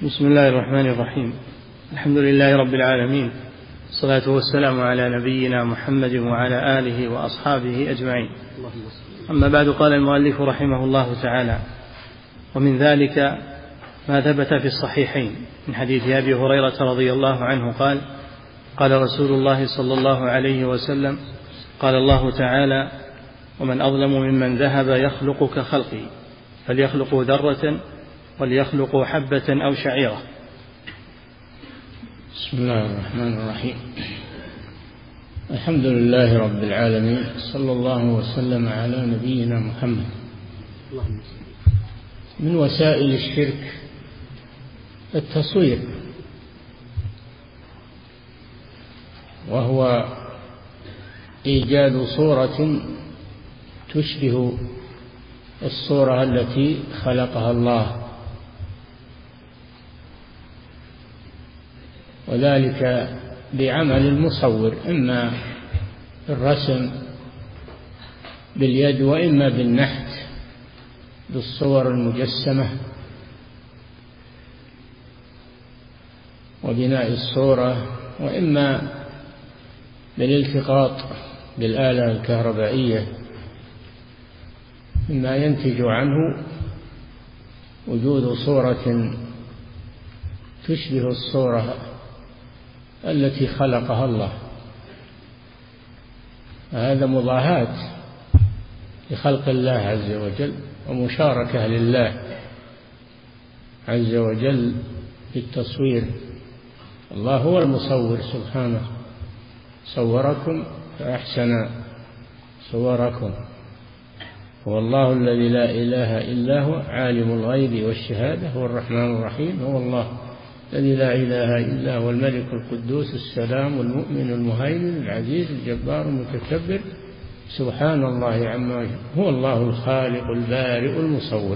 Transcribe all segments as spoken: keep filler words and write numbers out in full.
بسم الله الرحمن الرحيم. الحمد لله رب العالمين، الصلاة والسلام على نبينا محمد وعلى آله وأصحابه أجمعين. أما بعد، قال المؤلف رحمه الله تعالى: ومن ذلك ما ثبت في الصحيحين من حديث أبي هريرة رضي الله عنه قال: قال رسول الله صلى الله عليه وسلم: قال الله تعالى: ومن أظلم ممن ذهب يخلق كخلقي، فليخلقوا ذرة وليخلقوا حبة أو شعيرة. بسم الله الرحمن الرحيم. الحمد لله رب العالمين، صلى الله وسلم على نبينا محمد. من وسائل الشرك التصوير، وهو إيجاد صورة تشبه الصورة التي خلقها الله، وذلك بعمل المصور، إما بالرسم باليد وإما بالنحت بالصور المجسمة وبناء الصورة، وإما بالالتقاط بالآلة الكهربائية، مما ينتج عنه وجود صورة تشبه الصورة التي خلقها الله. هذا مضاهاة لخلق الله عز وجل، ومشاركة لله عز وجل في التصوير. الله هو المصور سبحانه، صوركم فأحسن صوركم. هو الله الذي لا إله إلا هو، عالم الغيب والشهادة، هو الرحمن الرحيم. هو الله الذي لا إله إلا هو، الملك القدوس السلام المؤمن المهيمن العزيز الجبار المتكبر، سبحان الله عما يشركون. هو الله الخالق البارئ المصور.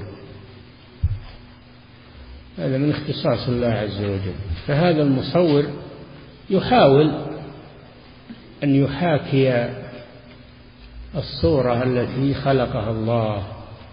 هذا من اختصاص الله عز وجل. فهذا المصور يحاول أن يحاكي الصورة التي خلقها الله،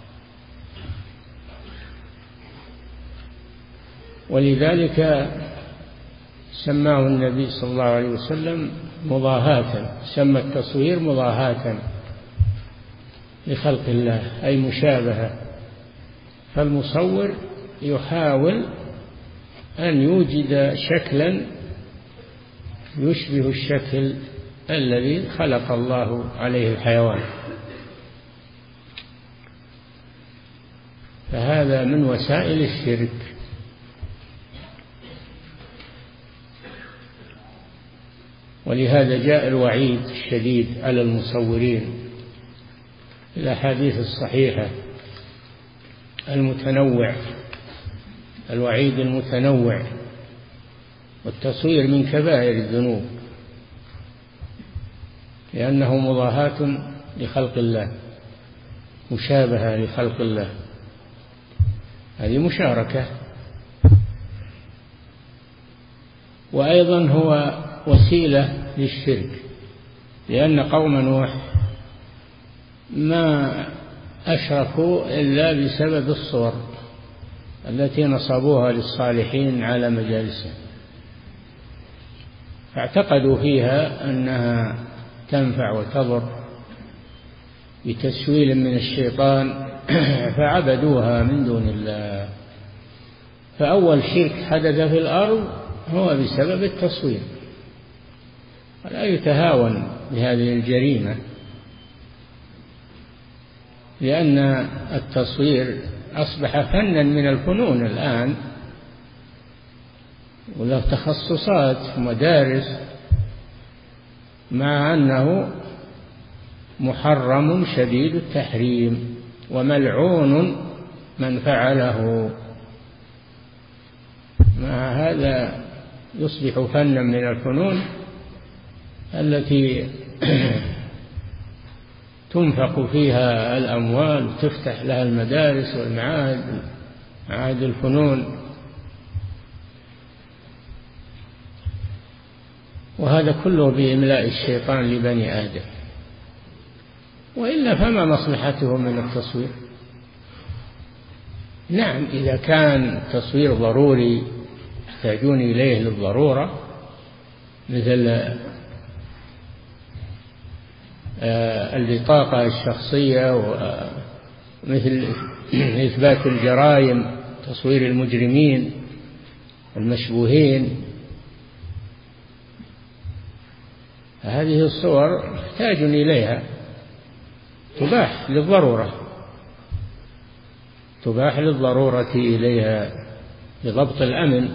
ولذلك سماه النبي صلى الله عليه وسلم مضاهاة، سمى التصوير مضاهاة لخلق الله، أي مشابهة. فالمصور يحاول أن يوجد شكلا يشبه الشكل الذي خلق الله عليه الحيوان. فهذا من وسائل الشرك. ولهذا جاء الوعيد الشديد على المصورين، الأحاديث الصحيحة المتنوع، الوعيد المتنوع. والتصوير من كبائر الذنوب، لأنه مضاهاة لخلق الله، مشابهة لخلق الله، هذه مشاركة. وأيضا هو وسيلة للشرك، لأن قوم نوح ما أشركوا إلا بسبب الصور التي نصبوها للصالحين على مجالسهم، فاعتقدوا فيها أنها تنفع وتضر بتسويل من الشيطان، فعبدوها من دون الله. فأول شرك حدث في الأرض هو بسبب التصوير، ولا يتهاون بهذه الجريمة، لأن التصوير أصبح فنا من الفنون الآن، وله تخصصات ومدارس، مع أنه محرم شديد التحريم وملعون من فعله. مع هذا يصبح فنا من الفنون التي تنفق فيها الأموال وتفتح لها المدارس والمعاهد، معاهد الفنون. وهذا كله بإملاء الشيطان لبني آدم، وإلا فما مصلحته من التصوير؟ نعم، إذا كان التصوير ضروري يحتاجون إليه للضرورة، مثل البطاقة الشخصية، ومثل إثبات الجرائم، تصوير المجرمين المشبوهين. هذه الصور يحتاج إليها، تباح للضرورة، تباح للضرورة إليها لضبط الأمن.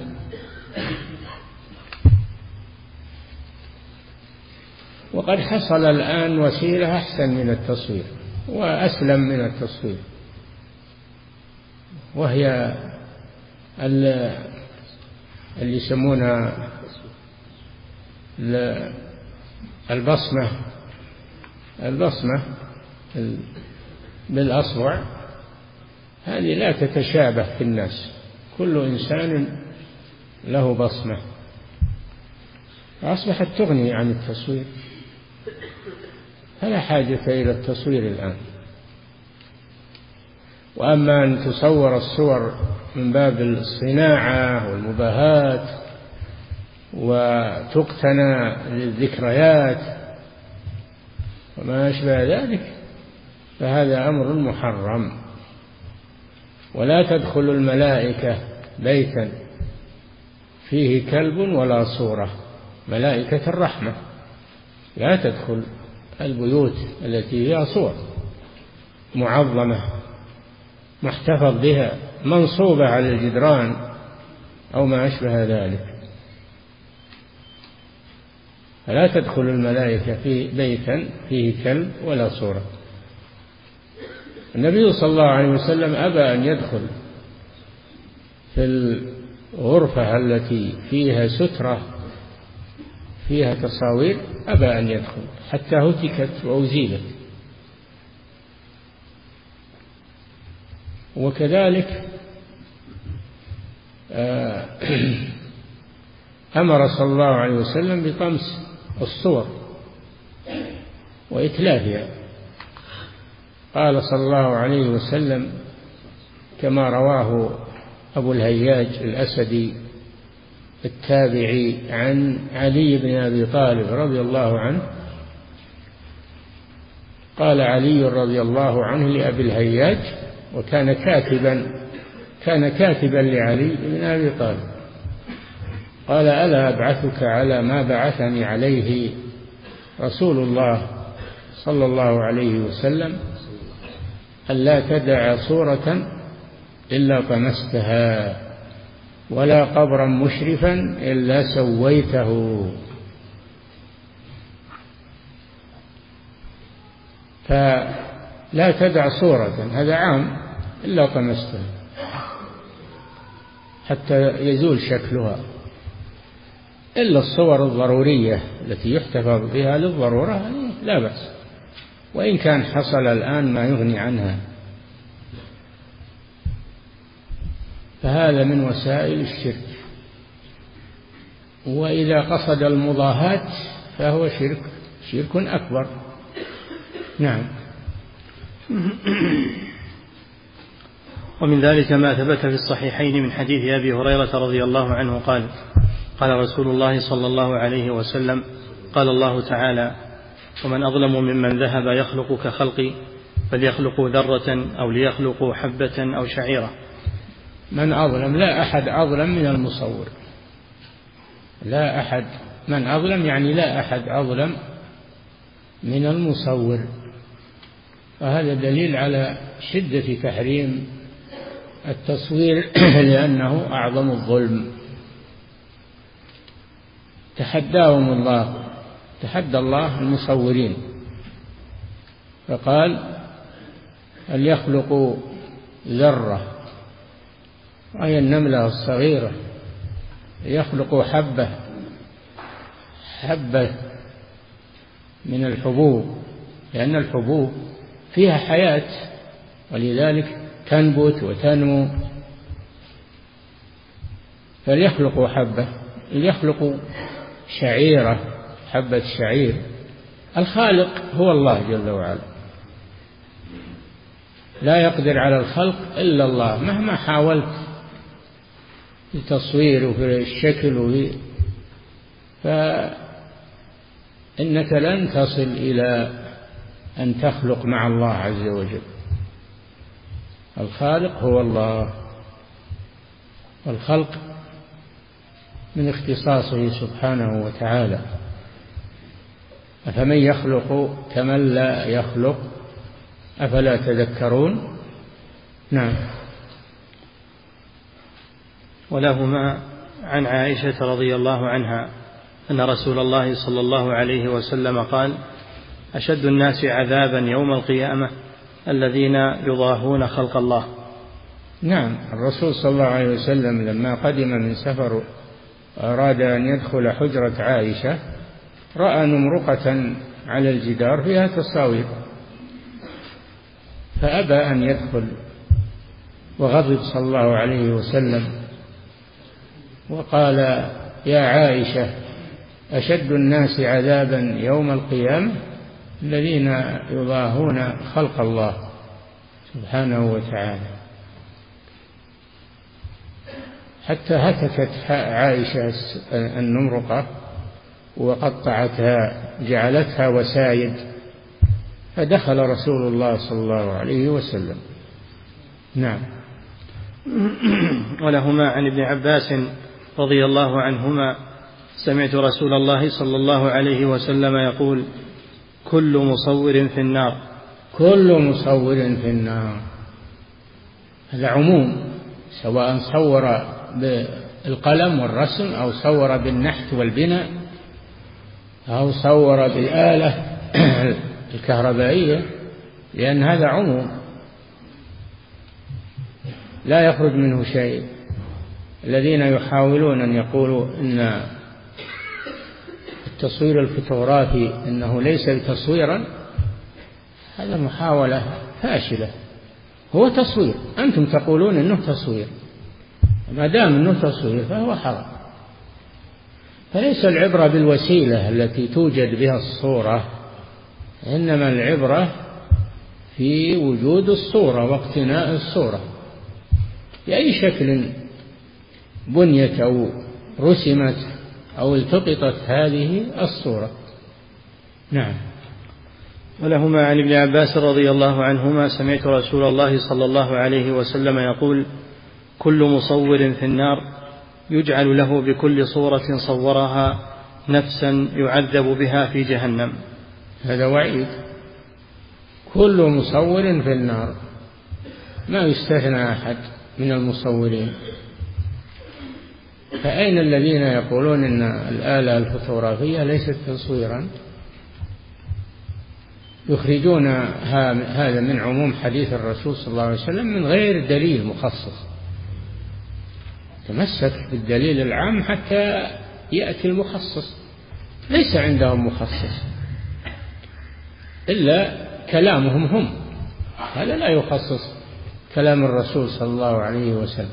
وقد حصل الآن وسيلة أحسن من التصوير وأسلم من التصوير، وهي اللي يسمونها البصمة، البصمة بالأصبع. هذه لا تتشابه في الناس، كل إنسان له بصمة، أصبحت تغني عن التصوير، فلا حاجة إلى التصوير الآن. وأما أن تصور الصور من باب الصناعة والمباهاة وتقتنى للذكريات وما أشبه ذلك، فهذا أمر محرم. ولا تدخل الملائكة بيتا فيه كلب ولا صورة، ملائكة الرحمة لا تدخل البيوت التي فيها صور معظمة محتفظ بها منصوبة على الجدران أو ما أشبه ذلك، فلا تدخل الملائكة في بيتا فيه كلب ولا صورة. النبي صلى الله عليه وسلم أبى أن يدخل في الغرفة التي فيها سترة فيها تصاوير، أبى أن يدخل حتى هتكت وأزيلت. وكذلك أمر صلى الله عليه وسلم بطمس الصور وإتلافها. قال صلى الله عليه وسلم كما رواه أبو الهياج الأسدي التابعي عن علي بن أبي طالب رضي الله عنه، قال علي رضي الله عنه لأبي الهياج، وكان كاتبا كان كاتبا لعلي بن أبي طالب، قال ألا أبعثك على ما بعثني عليه رسول الله صلى الله عليه وسلم، ألا تدع صورة إلا طمستها ولا قبرا مشرفا إلا سويته. فلا تدع صورة، هذا عام، إلا طمستها حتى يزول شكلها، إلا الصور الضرورية التي يحتفظ بها للضرورة لا بأس، وإن كان حصل الآن ما يغني عنها، فهذا من وسائل الشرك. وإذا قصد المضاهاة فهو شرك شرك أكبر. نعم. ومن ذلك ما ثبت في الصحيحين من حديث أبي هريرة رضي الله عنه قال قال رسول الله صلى الله عليه وسلم قال الله تعالى ومن أظلم ممن ذهب يخلق كخلقي فليخلقوا ذرة أو ليخلقوا حبة أو شعيرة. من أظلم، لا أحد أظلم من المصور، لا أحد، من أظلم يعني لا أحد أظلم من المصور. وهذا دليل على شدة تحريم التصوير لأنه أعظم الظلم. تحداهم الله، تحدى الله المصورين فقال هل يخلقوا ذرة، أي النملة الصغيرة، يخلقوا حبة حبة من الحبوب، لأن الحبوب فيها حياة ولذلك تنبت وتنمو، فليخلقوا حبة، ليخلقوا شعيرة، حبة شعير. الخالق هو الله جل وعلا، لا يقدر على الخلق إلا الله، مهما حاولت التصوير وفي الشكل وفي فإنك لن تصل إلى أن تخلق مع الله عز وجل. الخالق هو الله، والخلق من اختصاصه سبحانه وتعالى. أفمن يخلق كمن لا يخلق أفلا تذكرون. نعم. ولهما عن عائشة رضي الله عنها أن رسول الله صلى الله عليه وسلم قال: أشد الناس عذابا يوم القيامة الذين يضاهون خلق الله. نعم، الرسول صلى الله عليه وسلم لما قدم من سفر أراد أن يدخل حجرة عائشة رأى نمرقة على الجدار فيها تصاوير فأبى أن يدخل، وغضب صلى الله عليه وسلم وقال: يا عائشة، أشد الناس عذابا يوم القيامة الذين يضاهون خلق الله سبحانه وتعالى. حتى هتكت عائشة النمرقة وقطعتها جعلتها وسايد، فدخل رسول الله صلى الله عليه وسلم. نعم. ولهما عن ابن عباس رضي الله عنهما: سمعت رسول الله صلى الله عليه وسلم يقول: كل مصور في النار. كل مصور في النار، هذا عموم، سواء صور بالقلم والرسم أو صور بالنحت والبناء أو صور بالآلة الكهربائية، لأن هذا عموم لا يخرج منه شيء. الذين يحاولون أن يقولوا إن التصوير الفوتوغرافي إنه ليس تصويرا، هذا محاولة فاشلة. هو تصوير، أنتم تقولون إنه تصوير، ما دام إنه تصوير فهو حرام. فليس العبرة بالوسيلة التي توجد بها الصورة، إنما العبرة في وجود الصورة واقتناء الصورة بأي شكل بنيت أو رسمت أو التقطت هذه الصورة. نعم. ولهما عن ابن عباس رضي الله عنهما: سمعت رسول الله صلى الله عليه وسلم يقول: كل مصور في النار يجعل له بكل صورة صورها نفسا يعذب بها في جهنم. هذا وعيد. كل مصور في النار، ما يستثنى أحد من المصورين. فأين الذين يقولون إن الآلة الفوتوغرافية ليست تصويرا؟ يخرجون هذا من عموم حديث الرسول صلى الله عليه وسلم من غير دليل مخصص. تمسك بالدليل العام حتى يأتي المخصص. ليس عندهم مخصص إلا كلامهم هم، هذا لا يخصص كلام الرسول صلى الله عليه وسلم.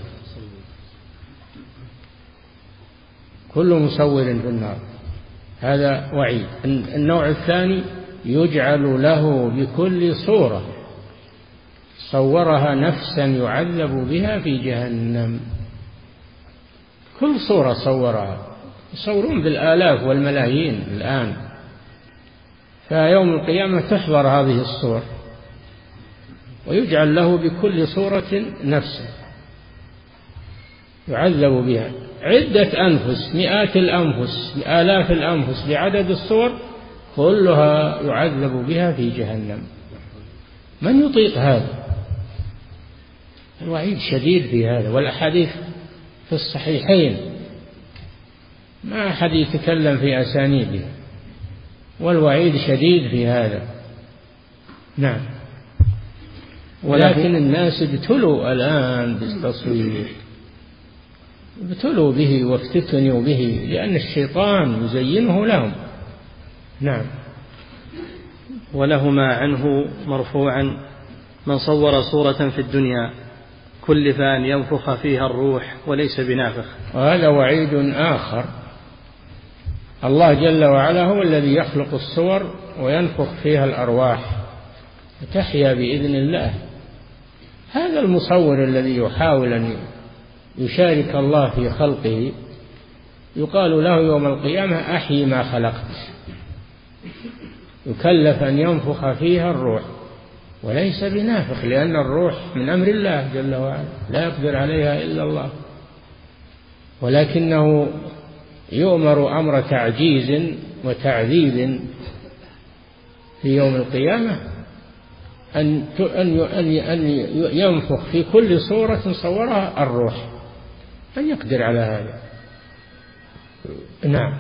كل مصور في النار، هذا وعيد. النوع الثاني: يجعل له بكل صورة صورها نفسا يعذب بها في جهنم. كل صورة صورها، يصورون بالآلاف والملايين الآن، فيوم القيامة تحضر هذه الصور ويجعل له بكل صورة نفسا يعذب بها. عدة أنفس، مئات الأنفس، آلاف الأنفس بعدد الصور كلها يعذب بها في جهنم. من يطيق هذا؟ الوعيد شديد في هذا، والأحاديث في الصحيحين، ما أحد يتكلم في أسانيده، والوعيد شديد في هذا. نعم. ولكن الناس ابتلوا الآن بالتصوير، ابتلوا به وافتتنوا به لأن الشيطان يزينه لهم. نعم. ولهما عنه مرفوعا: من صور صورة في الدنيا كلف أن ينفخ فيها الروح وليس بنافخ. وهذا وعيد آخر. الله جل وعلا هو الذي يخلق الصور وينفخ فيها الأرواح وتحيا بإذن الله. هذا المصور الذي يحاول أن يشارك الله في خلقه يقال له يوم القيامة أحيي ما خلقت، يكلف أن ينفخ فيها الروح، وليس بنافخ لأن الروح من أمر الله جل وعلا لا يقدر عليها إلا الله، ولكنه يؤمر أمر تعجيز وتعذيب في يوم القيامة أن أن ينفخ في كل صورة صورها الروح، أن يقدر على هذا. نعم.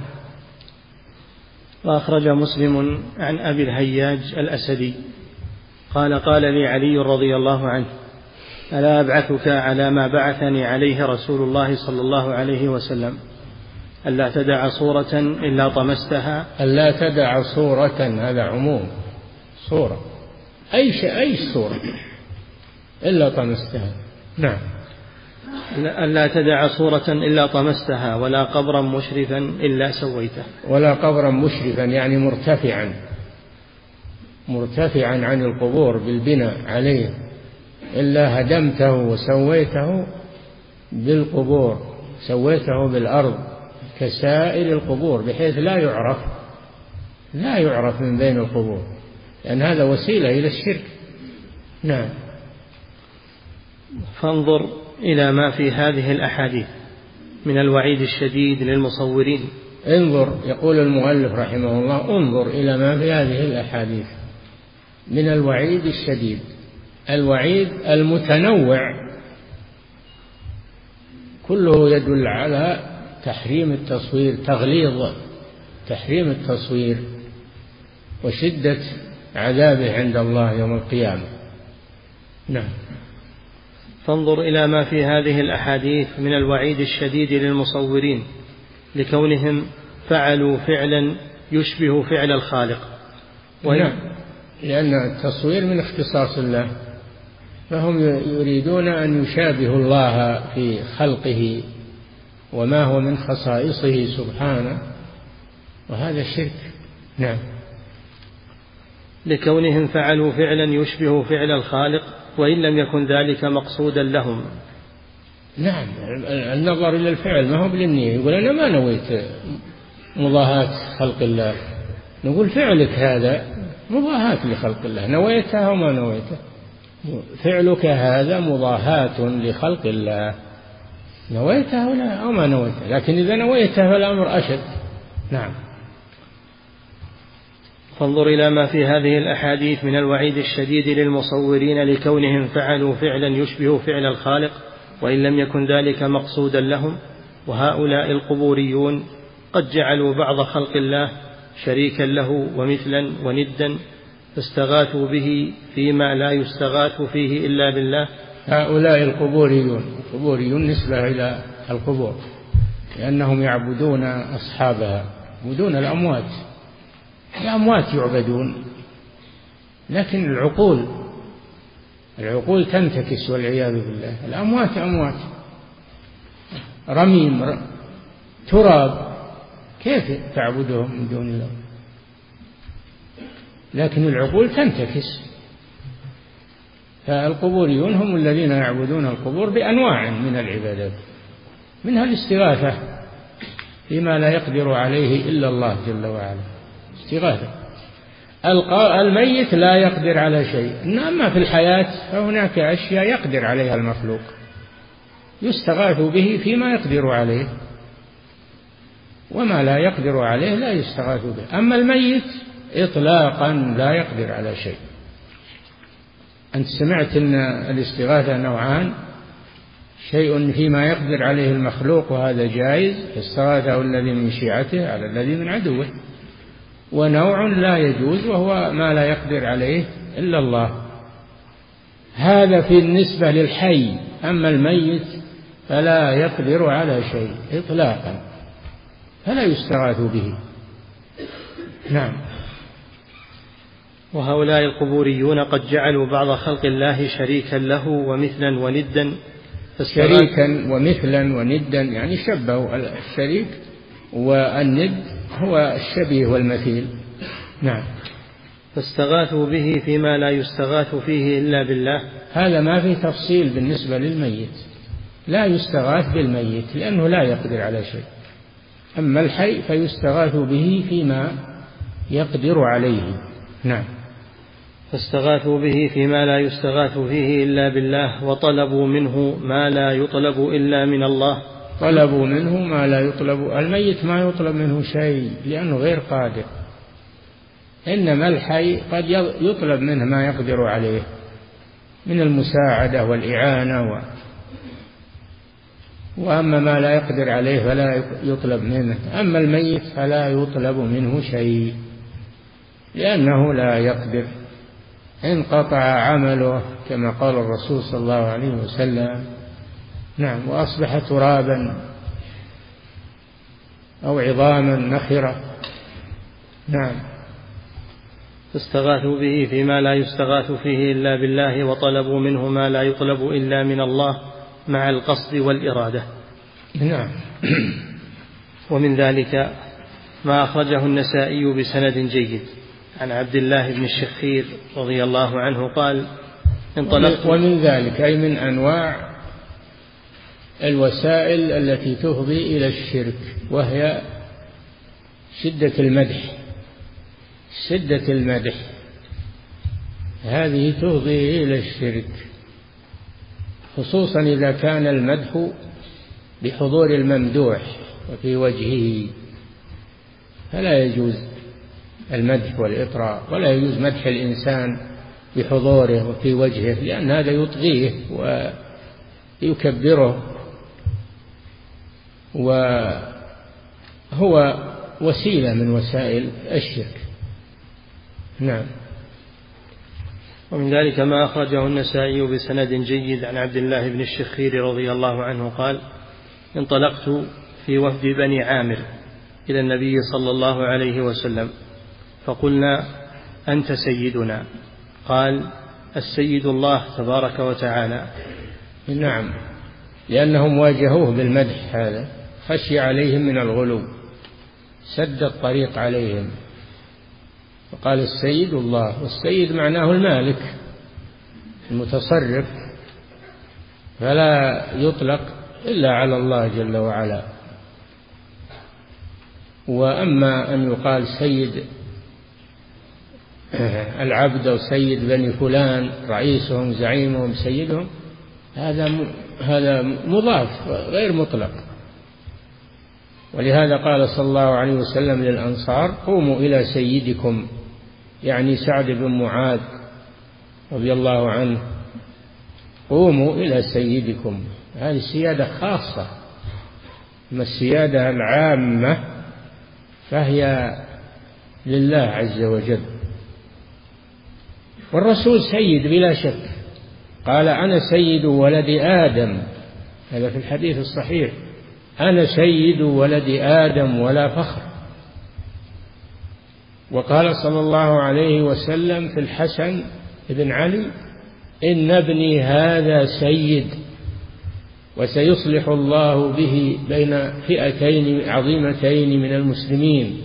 وأخرج مسلم عن أبي الهياج الأسدي قال قال لي علي رضي الله عنه: ألا أبعثك على ما بعثني عليه رسول الله صلى الله عليه وسلم، ألا تدع صورة إلا طمستها. ألا تدع صورة، هذا عموم، صورة أي شيء، أي صورة إلا طمستها. نعم. ألا تدع صورة إلا طمستها، ولا قبرا مشرفا إلا سويته. ولا قبرا مشرفا يعني مرتفعا، مرتفعا عن القبور بالبناء عليه، إلا هدمته وسويته بالقبور، سويته بالأرض كسائر القبور بحيث لا يعرف لا يعرف من بين القبور، لأن هذا وسيلة إلى الشرك. نعم. فانظر إلى ما في هذه الأحاديث من الوعيد الشديد للمصورين. انظر، يقول المؤلف رحمه الله: انظر إلى ما في هذه الأحاديث من الوعيد الشديد. الوعيد المتنوع كله يدل على تحريم التصوير، تغليظ تحريم التصوير وشدة عذابه عند الله يوم القيامة. نعم. فانظر إلى ما في هذه الأحاديث من الوعيد الشديد للمصورين لكونهم فعلوا فعلا يشبه فعل الخالق. نعم، لأن التصوير من اختصاص الله، فهم يريدون أن يشابهوا الله في خلقه وما هو من خصائصه سبحانه، وهذا شرك. نعم. لكونهم فعلوا فعلا يشبه فعل الخالق وإن لم يكن ذلك مقصودا لهم. نعم، النظر إلى الفعل ما هو بالنية. يقول أنا ما نويت مضاهاة خلق الله، نقول فعلك هذا مضاهاة لخلق الله، نويتها وما نويته. فعلك هذا مضاهاة لخلق الله، نويتها ولا أو ما نويتها، لكن إذا نويتها فالأمر أشد. نعم. فانظر إلى ما في هذه الأحاديث من الوعيد الشديد للمصورين لكونهم فعلوا فعلا يشبه فعل الخالق وإن لم يكن ذلك مقصودا لهم. وهؤلاء القبوريون قد جعلوا بعض خلق الله شريكا له ومثلا وندا، فاستغاثوا به فيما لا يستغاث فيه إلا بالله. هؤلاء القبوريون، القبوريون نسبة إلى القبور لأنهم يعبدون أصحابها، يعبدون الأموات، الأموات يعبدون، لكن العقول العقول تنتكس والعياذ بالله. الأموات أموات، رميم تراب، كيف تعبدهم من دون الله؟ لكن العقول تنتكس. فالقبوريون هم الذين يعبدون القبور بأنواع من العبادات، منها الاستغاثة فيما لا يقدر عليه إلا الله جل وعلا، استغاثة. الميت لا يقدر على شيء، أما في الحياة فهناك أشياء يقدر عليها المخلوق يستغاث به فيما يقدر عليه، وما لا يقدر عليه لا يستغاث به. أما الميت إطلاقا لا يقدر على شيء. أنت سمعت أن الاستغاثة نوعان: شيء فيما يقدر عليه المخلوق وهذا جائز، استغاثه الذي من شيعته على الذي من عدوه، ونوع لا يجوز وهو ما لا يقدر عليه إلا الله. هذا في النسبة للحي، أما الميت فلا يقدر على شيء إطلاقا، فلا يستغاث به. نعم. وهؤلاء القبوريون قد جعلوا بعض خلق الله شريكا له ومثلا وندا. شريكا ومثلا وندا يعني شبهوا الشريك، والند هو الشبيه والمثيل. نعم. فاستغاثوا به فيما لا يستغاث فيه إلا بالله. هذا ما فيه تفصيل بالنسبة للميت، لا يستغاث بالميت لأنه لا يقدر على شيء، أما الحي فيستغاث به فيما يقدر عليه. نعم. فاستغاثوا به فيما لا يستغاث فيه إلا بالله، وطلبوا منه ما لا يطلب إلا من الله. طلبوا منه ما لا يطلب، الميت ما يطلب منه شيء لأنه غير قادر، إنما الحي قد يطلب منه ما يقدر عليه من المساعدة والإعانة و... وأما ما لا يقدر عليه فلا يطلب منه، أما الميت فلا يطلب منه شيء لأنه لا يقدر، انقطع عمله كما قال الرسول صلى الله عليه وسلم. نعم. وأصبح ترابا أو عظاما نخرة. نعم. فاستغاثوا به فيما لا يستغاث فيه إلا بالله، وطلبوا منه ما لا يطلب إلا من الله مع القصد والإرادة. نعم. ومن ذلك ما أخرجه النسائي بسند جيد عن عبد الله بن الشخير رضي الله عنه قال: انطلقت. ومن ذلك أي من أنواع الوسائل التي تفضي إلى الشرك، وهي شدة المدح. شدة المدح هذه تفضي إلى الشرك، خصوصا إذا كان المدح بحضور الممدوح وفي وجهه، فلا يجوز المدح والإطراء، ولا يجوز مدح الإنسان بحضوره وفي وجهه، لأن هذا يطغيه ويكبره، وهو وسيلة من وسائل الشرك. نعم. ومن ذلك ما أخرجه النسائي بسند جيد عن عبد الله بن الشخير رضي الله عنه قال: انطلقت في وفد بني عامر إلى النبي صلى الله عليه وسلم، فقلنا: أنت سيدنا. قال: السيد الله تبارك وتعالى. نعم، لأنهم واجهوه بالمدح هذا، خشي عليهم من الغلو، سد الطريق عليهم، فقال: السيد الله. والسيد معناه المالك المتصرف، فلا يطلق إلا على الله جل وعلا. وأما أن يقال سيد العبد أو سيد بني فلان، رئيسهم زعيمهم سيدهم، هذا هذا مضاف غير مطلق. ولهذا قال صلى الله عليه وسلم للأنصار: قوموا إلى سيدكم، يعني سعد بن معاذ رضي الله عنه، قوموا إلى سيدكم. هذه السيادة خاصة، أما السيادة العامة فهي لله عز وجل. والرسول سيد بلا شك، قال: أنا سيد ولد آدم، هذا في الحديث الصحيح: أنا سيد ولد آدم ولا فخر. وقال صلى الله عليه وسلم في الحسن بن علي: إن ابني هذا سيد، وسيصلح الله به بين فئتين عظيمتين من المسلمين.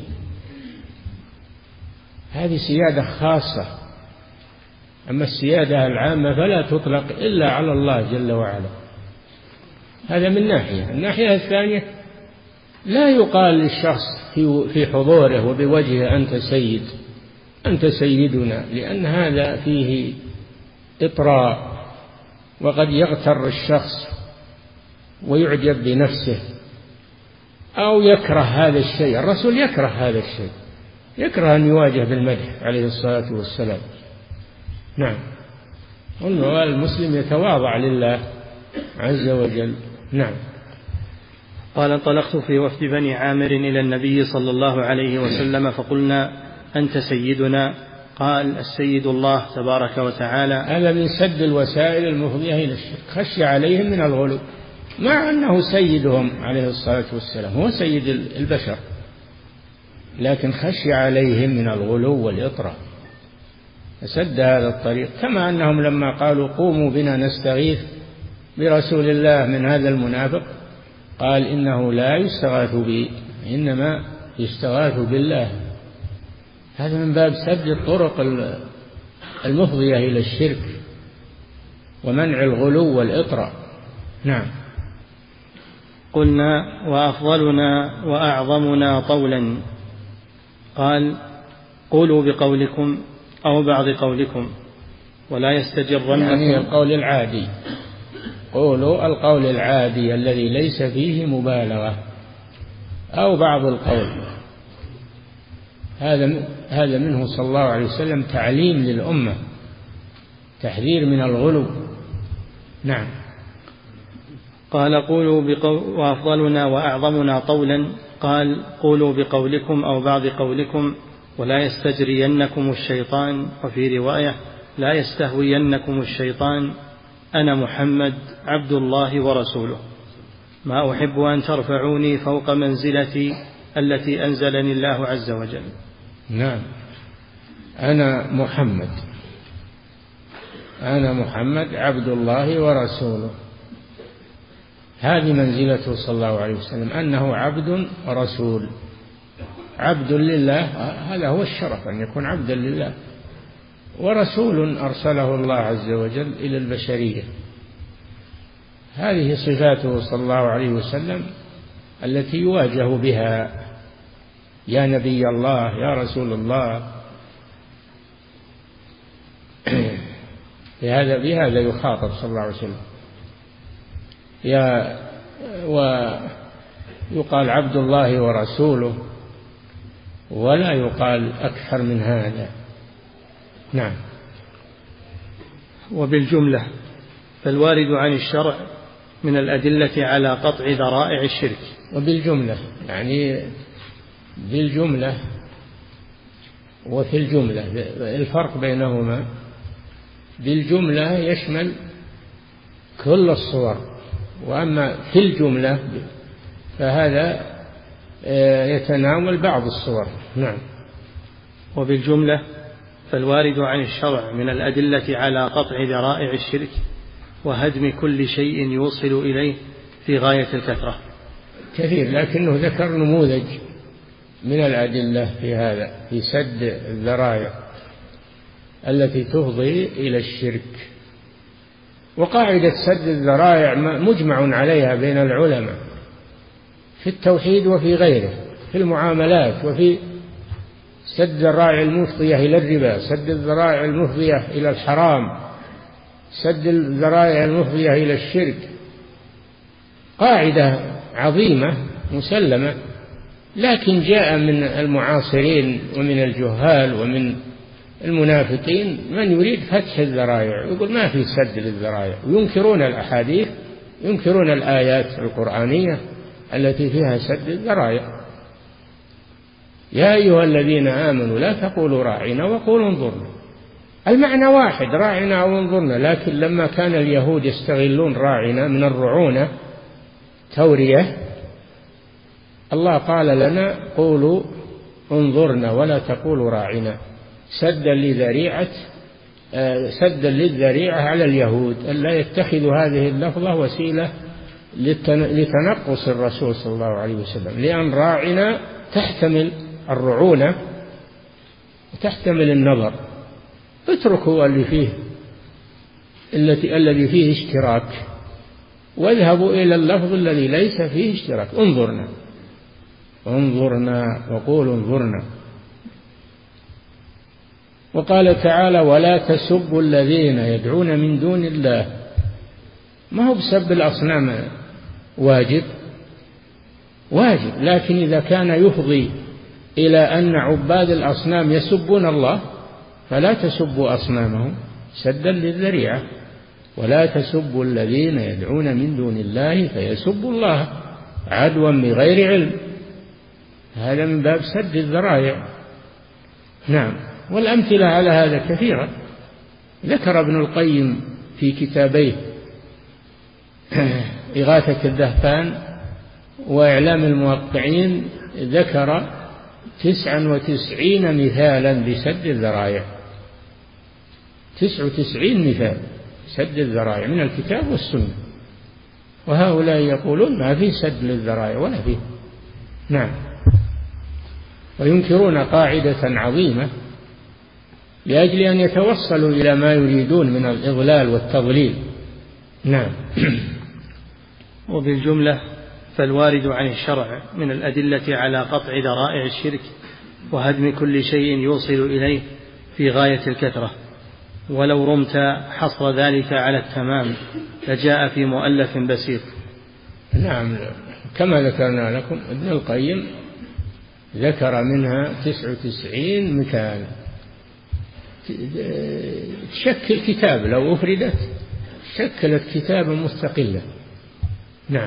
هذه سيادة خاصة، أما السيادة العامة فلا تطلق إلا على الله جل وعلا. هذا من ناحية. الناحية الثانية: لا يقال للشخص في حضوره وبوجهه: أنت سيد، أنت سيدنا، لأن هذا فيه إطراء، وقد يغتر الشخص ويعجب بنفسه أو يكره هذا الشيء. الرسول يكره هذا الشيء، يكره أن يواجه بالمدح عليه الصلاة والسلام. نعم. والمسلم يتواضع لله عز وجل. نعم. قال: انطلقت في وفد بني عامر إلى النبي صلى الله عليه وسلم، فقلنا: أنت سيدنا. قال: السيد الله تبارك وتعالى. هذا من سد الوسائل المفضية إلى الشرك، خشي عليهم من الغلو، مع أنه سيدهم عليه الصلاة والسلام، هو سيد البشر، لكن خشي عليهم من الغلو والإطراء، فسد هذا الطريق. كما أنهم لما قالوا: قوموا بنا نستغيث برسول الله من هذا المنافق، قال: إنه لا يستغاث بي، إنما يستغاث بالله. هذا من باب سد الطرق المفضية إلى الشرك ومنع الغلو والإطراء. نعم. قلنا: وأفضلنا وأعظمنا طولا. قال: قولوا بقولكم أو بعض قولكم ولا يستجرنكم. يعني القول العادي، قولوا القول العادي الذي ليس فيه مبالغة، أو بعض القول. هذا هذا منه صلى الله عليه وسلم تعليم للأمة، تحذير من الغلو. نعم. قال: قولوا بقول وأفضلنا وأعظمنا طولا. قال: قولوا بقولكم أو بعض قولكم ولا يستجرينكم الشيطان. وفي رواية: لا يستهوينكم الشيطان، أنا محمد عبد الله ورسوله، ما أحب أن ترفعوني فوق منزلتي التي أنزلني الله عز وجل. نعم، أنا محمد، أنا محمد عبد الله ورسوله. هذه منزلته صلى الله عليه وسلم، أنه عبد ورسول، عبد لله، هذا هو الشرف أن يكون عبدا لله، ورسول أرسله الله عز وجل إلى البشرية. هذه صفاته صلى الله عليه وسلم التي يواجه بها: يا نبي الله، يا رسول الله. بهذا بهذا يخاطب صلى الله عليه وسلم. يا ويقال عبد الله ورسوله، ولا يقال أكثر من هذا. نعم. وبالجملة فالوارد عن الشرع من الأدلة على قطع ذرائع الشرك. وبالجملة يعني بالجملة وفي الجملة، الفرق بينهما: بالجملة يشمل كل الصور، وأما في الجملة فهذا يتناول بعض الصور. نعم. وبالجملة فالوارد عن الشرع من الأدلة على قطع ذرائع الشرك وهدم كل شيء يوصل إليه في غاية الكثرة. كثير، لكنه ذكر نموذج من الأدلة في هذا، في سد الذرائع التي تفضي إلى الشرك. وقاعدة سد الذرائع مجمع عليها بين العلماء في التوحيد وفي غيره، في المعاملات، وفي سد الذرائع المفضية إلى الربا، سد الذرائع المفضية إلى الحرام، سد الذرائع المفضية إلى الشرك. قاعدة عظيمة مسلمة، لكن جاء من المعاصرين ومن الجهال ومن المنافقين من يريد فتح الذرائع، يقول ما في سد للذرائع، وينكرون الأحاديث، ينكرون الآيات القرآنية التي فيها سد الذرائع. يا أيها الذين آمنوا لا تقولوا راعنا وقولوا انظرنا. المعنى واحد، راعنا أو انظرنا، لكن لما كان اليهود يستغلون راعنا من الرعونة تورية، الله قال لنا قولوا انظرنا ولا تقولوا راعنا، سدا لذريعة سدا للذريعة على اليهود ألا يتخذوا هذه اللفظة وسيلة لتنقص الرسول صلى الله عليه وسلم، لأن راعنا تحتمل الرعونة وتحتمل النظر. اتركوا اللي فيه التي الذي فيه اشتراك، واذهبوا إلى اللفظ الذي ليس فيه اشتراك. انظرنا انظرنا وقولوا انظرنا. وقال تعالى: ولا تسبوا الذين يدعون من دون الله. ما هو بسب الأصنام واجب واجب، لكن إذا كان يفضي إلى أن عباد الأصنام يسبون الله فلا تسبوا أصنامهم سدا للذريعة. ولا تسبوا الذين يدعون من دون الله فيسبوا الله عدوا بغير علم، هذا من باب سد الذرائع. نعم. والأمثلة على هذا كثيرة، ذكر ابن القيم في كتابيه إغاثة اللهفان وإعلام الموقعين، ذكر تسعا وتسعين مثالا لسد الذرائع، تسع وتسعين مثال سد الذرائع من الكتاب والسنة، وهؤلاء يقولون ما في سد للذرائع ولا فيه. نعم. وينكرون قاعدة عظيمة لأجل أن يتوصلوا إلى ما يريدون من الإضلال والتضليل. نعم. وبالجملة فالوارد عن الشرع من الأدلة على قطع ذرائع الشرك وهدم كل شيء يوصل إليه في غاية الكثرة، ولو رمت حصر ذلك على التمام لجاء في مؤلف بسيط. نعم، كما ذكرنا لكم ابن القيم ذكر منها تسع وتسعين مثال تشكل كتاب، لو أفردت شكلت كتابا مستقلا. نعم.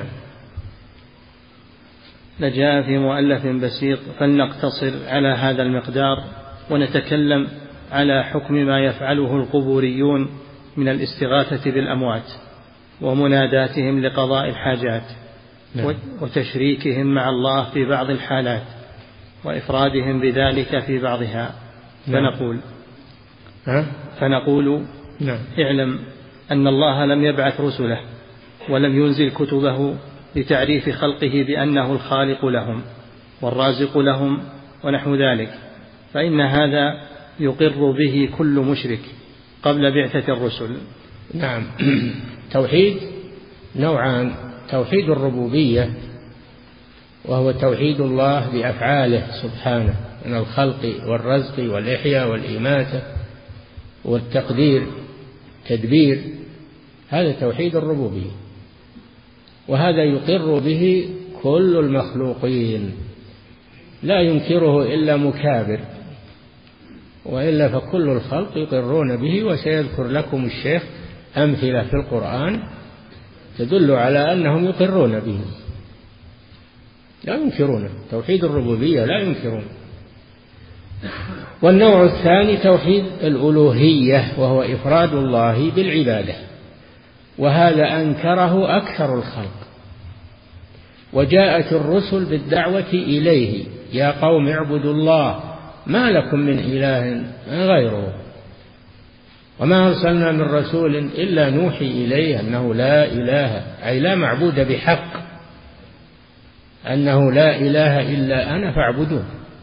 لجاء في مؤلف بسيط، فلنقتصر على هذا المقدار ونتكلم على حكم ما يفعله القبوريون من الاستغاثة بالأموات ومناداتهم لقضاء الحاجات. نعم. وتشريكهم مع الله في بعض الحالات وإفرادهم بذلك في بعضها. نعم. فنقول ها؟ فنقول نعم. اعلم أن الله لم يبعث رسله ولم ينزل كتبه لتعريف خلقه بأنه الخالق لهم والرازق لهم ونحو ذلك، فإن هذا يقر به كل مشرك قبل بعثة الرسل. نعم. توحيد نوعان: توحيد الربوبية وهو توحيد الله بأفعاله سبحانه من الخلق والرزق والإحياء والإماتة والتقدير تدبير، هذا توحيد الربوبية، وهذا يقر به كل المخلوقين، لا ينكره إلا مكابر، وإلا فكل الخلق يقرون به. وسيذكر لكم الشيخ أمثلة في القرآن تدل على أنهم يقرون به، لا ينكرونه. توحيد الربوبية لا ينكرون. والنوع الثاني توحيد الألوهية وهو إفراد الله بالعبادة، وهذا أنكره أكثر الخلق، وجاءت الرسل بالدعوة إليه: يا قوم اعبدوا الله ما لكم من إله غيره، وما أرسلنا من رسول إلا نوحي إليه أنه لا إله، أي لا معبود بحق، أنه لا إله إلا أنا فاعبدون.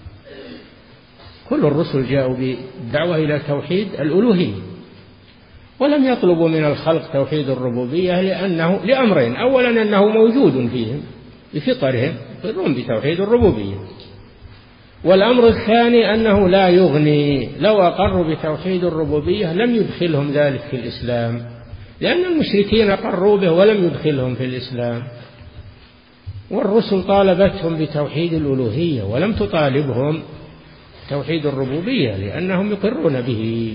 كل الرسل جاءوا بالدعوة إلى توحيد الألوهية، ولم يطلبوا من الخلق توحيد الربوبية لأنه لأمرين: أولا أنه موجود فيهم بفطرهم يقرون بتوحيد الربوبية، والأمر الثاني أنه لا يغني، لو أقروا بتوحيد الربوبية لم يدخلهم ذلك في الإسلام، لأن المشركين أقروا به ولم يدخلهم في الإسلام، والرسل طالبتهم بتوحيد الألوهية ولم تطالبهم توحيد الربوبية لأنهم يقرون به.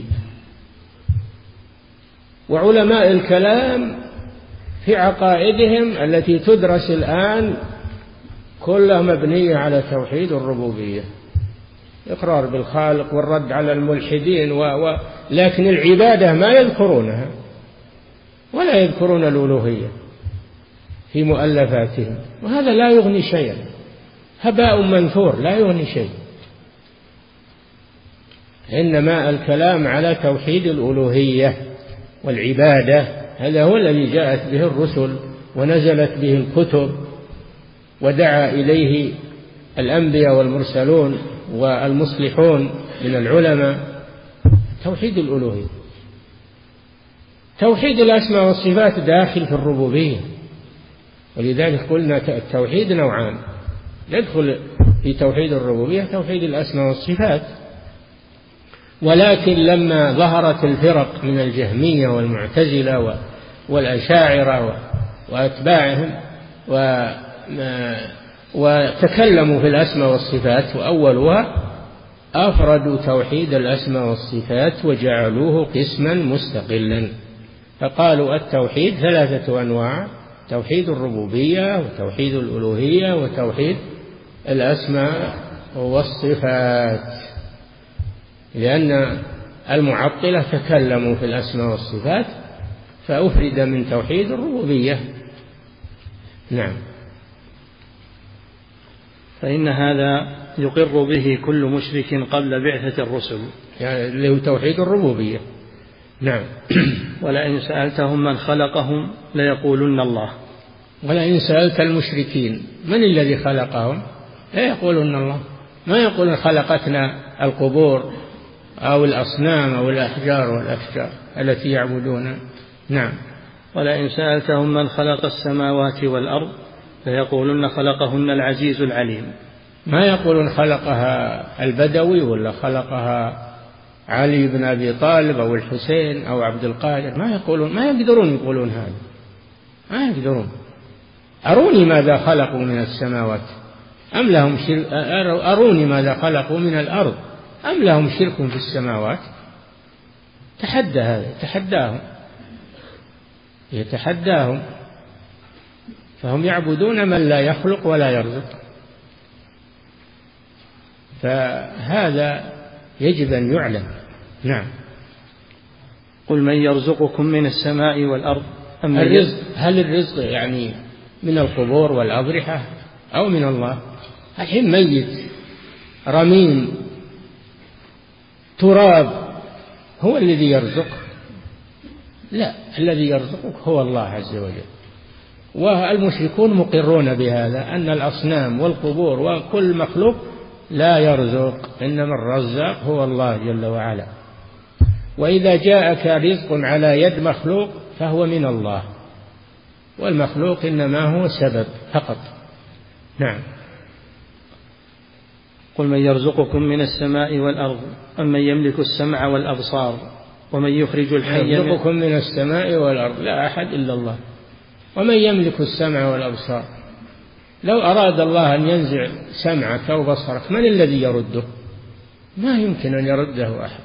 وعلماء الكلام في عقائدهم التي تدرس الآن كلها مبنية على توحيد الربوبية، إقرار بالخالق والرد على الملحدين و... و... لكن العبادة ما يذكرونها ولا يذكرون الألوهية في مؤلفاتهم، وهذا لا يغني شيئا، هباء منثور لا يغني شيء. إنما الكلام على توحيد الألوهية والعبادة، هذا هو الذي جاءت به الرسل ونزلت به الكتب ودعا إليه الأنبياء والمرسلون والمصلحون من العلماء. توحيد الألوهية. توحيد الأسماء والصفات داخل في الربوبية، ولذلك قلنا التوحيد نوعان: يدخل في توحيد الربوبية توحيد الأسماء والصفات. ولكن لما ظهرت الفرق من الجهمية والمعتزلة والأشاعرة وأتباعهم وتكلموا في الأسماء والصفات وأولوها، أفردوا توحيد الأسماء والصفات وجعلوه قسما مستقلا، فقالوا التوحيد ثلاثة أنواع: توحيد الربوبية وتوحيد الألوهية وتوحيد الأسماء والصفات، لأن المعطلة تكلموا في الأسماء والصفات فأفرد من توحيد الربوبية. نعم. فإن هذا يقر به كل مشرك قبل بعثة الرسل، يعني اللي هو توحيد الربوبية. نعم. ولئن سألتهم من خلقهم ليقولن الله. ولئن سألت المشركين من الذي خلقهم لا يقولون الله، ما يقولون خلقتنا القبور أو الأصنام أو الأحجار والأشجار التي يعبدون. نعم. ولئن سألتهم من خلق السماوات والأرض فيقولون خلقهن العزيز العليم. ما يقولون خلقها البدوي ولا خلقها علي بن أبي طالب أو الحسين أو عبد القادر، ما يقولون، ما يقدرون يقولون هذا، ما يقدرون. أروني ماذا خلقوا من السماوات أم لهم شرك، أروني ماذا خلقوا من الأرض أم لهم شرك في السماوات. تحدى هذا، يتحداهم يتحداهم فهم يعبدون من لا يخلق ولا يرزق. فهذا يجب أن يعلم. نعم. قل من يرزقكم من السماء والأرض أم الرزق، هل الرزق يعني من القبور والأضرحة أو من الله؟ الحين ميت رميم تراب هو الذي يرزق؟ لا، الذي يرزقك هو الله عز وجل. والمشركون مقرون بهذا، أن الأصنام والقبور وكل مخلوق لا يرزق، إنما الرزاق هو الله جل وعلا. وإذا جاءك رزق على يد مخلوق فهو من الله، والمخلوق إنما هو سبب فقط. نعم. قل من يرزقكم من السماء والأرض أم من يملك السمع والأبصار ومن يخرج الحي. يرزقكم من السماء والأرض، لا أحد إلا الله. ومن يملك السمع والأبصار، لو أراد الله أن ينزع سمعك أو بصرك من الذي يرده؟ ما يمكن أن يرده أحد.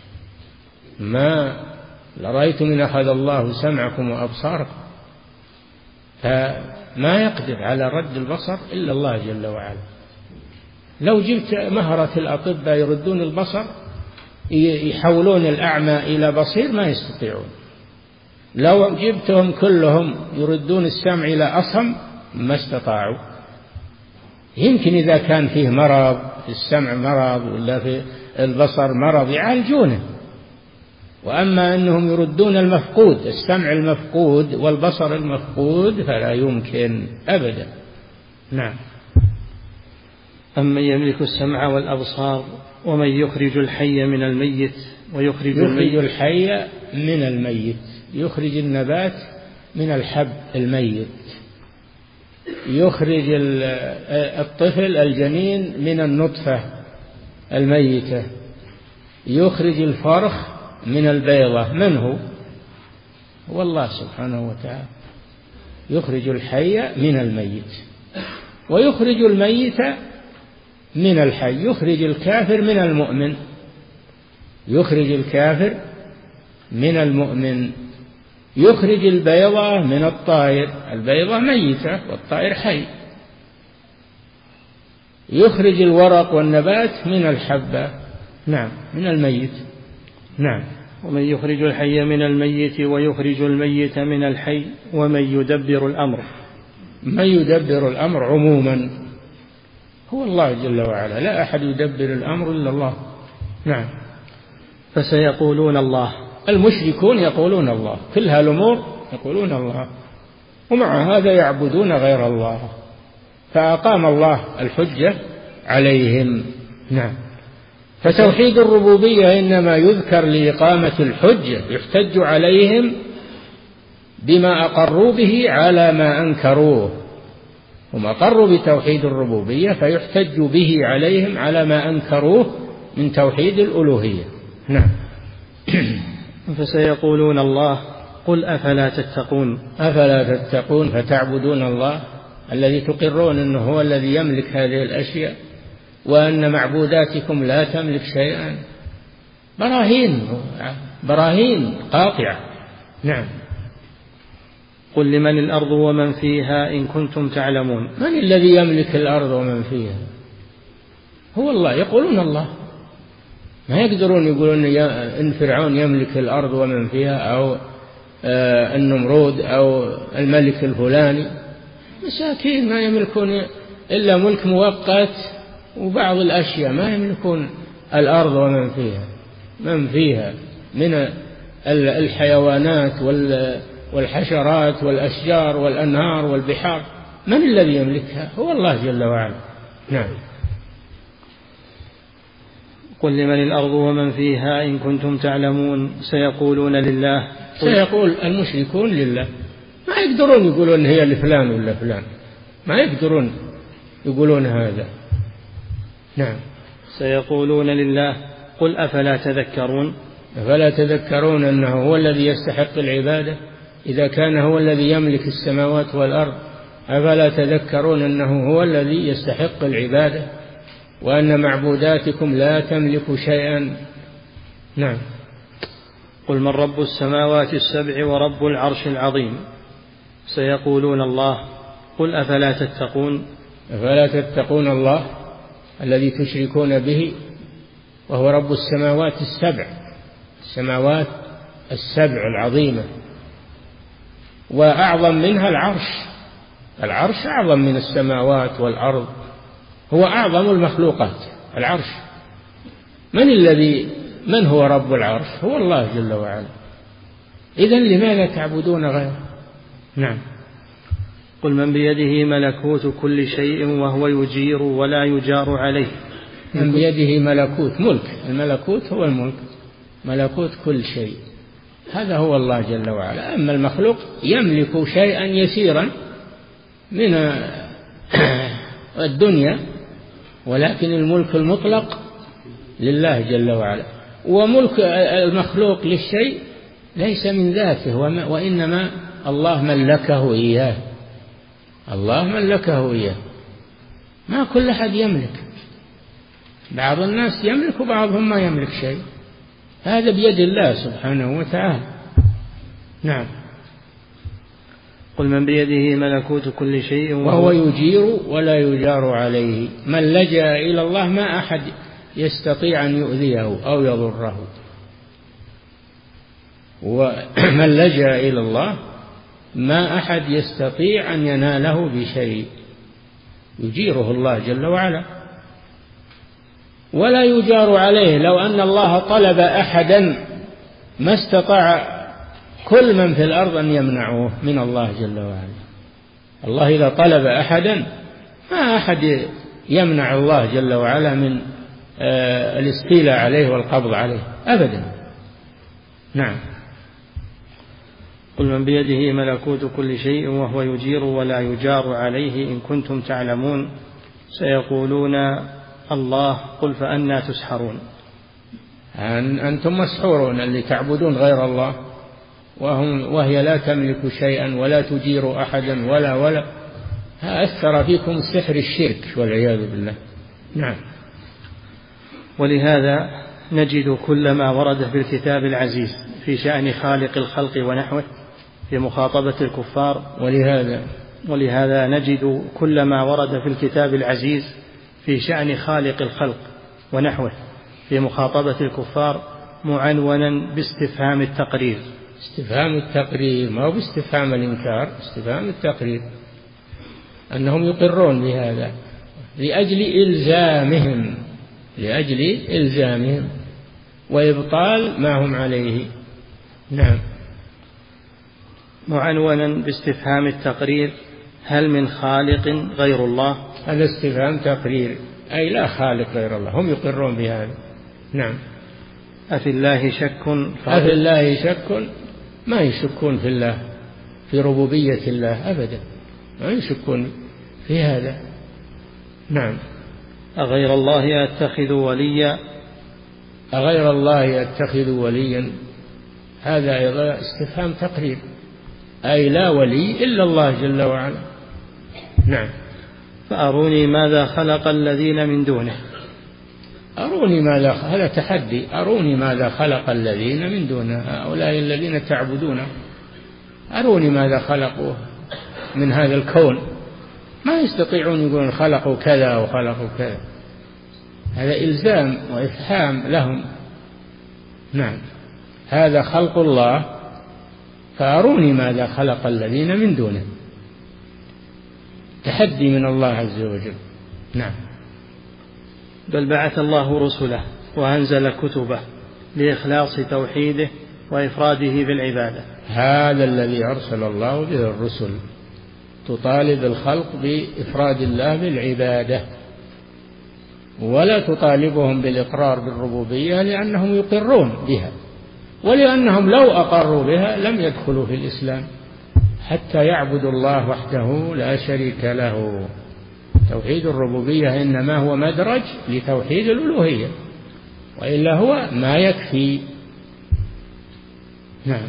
ما لرأيت من أخذ الله سمعكم وأبصاركم، فما يقدر على رد البصر إلا الله جل وعلا. لو جبت مهرة الأطباء يردون البصر، يحولون الأعمى إلى بصير، ما يستطيعون. لو جبتهم كلهم يردون السمع إلى أصم ما استطاعوا. يمكن إذا كان فيه مرض في السمع مرض ولا في البصر مرض يعالجونه، وأما أنهم يردون المفقود، السمع المفقود والبصر المفقود، فلا يمكن أبدا. نعم. أمن يملك السمع والأبصار ومن يخرج الحي من الميت ويخرج يخرج الحي من الميت، يخرج النبات من الحب الميت، يخرج الطفل الجنين من النطفة الميتة، يخرج الفرخ من البيضة. من هو؟ هو الله سبحانه وتعالى. يخرج الحي من الميت ويخرج الميت من الحي، يخرج الكافر من المؤمن، يخرج الكافر من المؤمن، يخرج البيضة من الطائر، البيضة ميتة والطائر حي، يخرج الورق والنبات من الحبة، نعم، من الميت. نعم. ومن يخرج الحي من الميت ويخرج الميت من الحي ومن يدبر الأمر. من يدبر الأمر عموما هو الله جل وعلا، لا أحد يدبر الأمر إلا الله. نعم. فسيقولون الله. المشركون يقولون الله، كل هالأمور يقولون الله، ومع هذا يعبدون غير الله، فأقام الله الحجة عليهم. نعم. فتوحيد الربوبية إنما يذكر لإقامة الحجة، يحتج عليهم بما أقروا به على ما أنكروه. هم أقروا بتوحيد الربوبية فيحتج به عليهم على ما أنكروه من توحيد الألوهية. نعم. فسيقولون الله قل أفلا تتقون. أفلا تتقون، فتعبدون الله الذي تقرون أنه هو الذي يملك هذه الأشياء وأن معبوداتكم لا تملك شيئا. براهين براهين قاطعة. نعم. قل لمن الأرض ومن فيها إن كنتم تعلمون. من الذي يملك الأرض ومن فيها؟ هو الله. يقولون الله، ما يقدرون يقولون إن فرعون يملك الأرض ومن فيها أو النمرود أو الملك الفلاني. مساكين ما يملكون إلا ملك مؤقت وبعض الأشياء، ما يملكون الأرض ومن فيها. من فيها من الحيوانات والحشرات والأشجار والأنهار والبحار، من الذي يملكها؟ هو الله جل وعلا. نعم. قل لمن الأرض ومن فيها إن كنتم تعلمون سيقولون لله. سيقول المشركون لله، ما يقدرون يقولون هي لفلان ولا فلان، ما يقدرون يقولون هذا. نعم. سيقولون لله قل أفلا تذكرون أفلا تذكرون أنه هو الذي يستحق العبادة إذا كان هو الذي يملك السماوات والأرض. أفلا تذكرون أنه هو الذي يستحق العبادة وأن معبوداتكم لا تملك شيئا. نعم. قل من رب السماوات السبع ورب العرش العظيم سيقولون الله قل أفلا تتقون أفلا تتقون الله الذي تشركون به وهو رب السماوات السبع، السماوات السبع العظيمة، وأعظم منها العرش. العرش أعظم من السماوات والأرض، هو أعظم المخلوقات العرش. من الذي من هو رب العرش؟ هو الله جل وعلا. إذن لماذا تعبدون غيره؟ نعم. قل من بيده ملكوت كل شيء وهو يجير ولا يجار عليه. من بيده ملكوت، ملك، الملكوت هو الملك، ملكوت كل شيء، هذا هو الله جل وعلا. أما المخلوق يملك شيئا يسيرا من الدنيا، ولكن الملك المطلق لله جل وعلا. وملك المخلوق للشيء ليس من ذاته، وإنما الله ملكه إياه، الله ملكه إياه. ما كل أحد يملك، بعض الناس يملك وبعضهم ما يملك شيء، هذا بيد الله سبحانه وتعالى. نعم. قل من بيده ملكوت كل شيء وهو يجير ولا يجار عليه. من لجأ إلى الله ما أحد يستطيع أن يؤذيه أو يضره، ومن لجأ إلى الله ما أحد يستطيع أن يناله بشيء، يجيره الله جل وعلا ولا يجار عليه. لو أن الله طلب أحدا ما استطاع كل من في الأرض أن يمنعوه من الله جل وعلا. الله إذا طلب أحدا ما أحد يمنع الله جل وعلا من الاستيلاء عليه والقبض عليه أبدا. نعم. قل من بيده ملكوت كل شيء وهو يجير ولا يجار عليه إن كنتم تعلمون سيقولون الله قل فأنى تسحرون. أن أنتم مسحورون اللي تعبدون غير الله وهم وهي لا تملك شيئا ولا تجير أحدا ولا ولا أثر فيكم سحر الشرك والعياذ بالله. نعم. ولهذا نجد كل ما ورد في الكتاب العزيز في شأن خالق الخلق ونحوه في مخاطبة الكفار ولهذا ولهذا نجد كل ما ورد في الكتاب العزيز في شأن خالق الخلق ونحوه في مخاطبة الكفار معنونا باستفهام التقرير. استفهام التقرير ما هو باستفهام الإنكار، استفهام التقرير، أنهم يقرون بهذا لأجل إلزامهم لأجل إلزامهم وإبطال ما هم عليه. نعم. معنونا باستفهام التقرير هل من خالق غير الله؟ هذا استفهام تقرير أي لا خالق غير الله، هم يقرون بهذا. نعم. أفي الله شك؟ أفي الله شك؟ ما يشكون في الله، في ربوبية الله أبدا، ما يشكون في هذا. نعم. أغير الله أتخذ وليا؟ أغير الله أتخذ وليا هذا أيضا استفهام تقرير أي لا ولي إلا الله جل وعلا. نعم. فأروني ماذا خلق الذين من دونه. أروني ماذا، هذا تحدي، أروني ماذا خلق الذين من دونه، هؤلاء الذين تعبدونه أروني ماذا خلقوا من هذا الكون. ما يستطيعون يقولون خلقوا كذا وخلقوا كذا، هذا إلزام وإفهام لهم. نعم. هذا خلق الله فأروني ماذا خلق الذين من دونه، تحدي من الله عز وجل. نعم. بل بعث الله رسله وأنزل كتبه لإخلاص توحيده وإفراده بالعبادة. هذا الذي أرسل الله به الرسل، تطالب الخلق بإفراد الله بالعبادة ولا تطالبهم بالإقرار بالربوبية لأنهم يقرون بها، ولأنهم لو أقروا بها لم يدخلوا في الإسلام. حتى يعبدوا الله وحده لا شريك له. توحيد الربوبية إنما هو مدرج لتوحيد الألوهية، وإلا هو ما يكفي. نعم.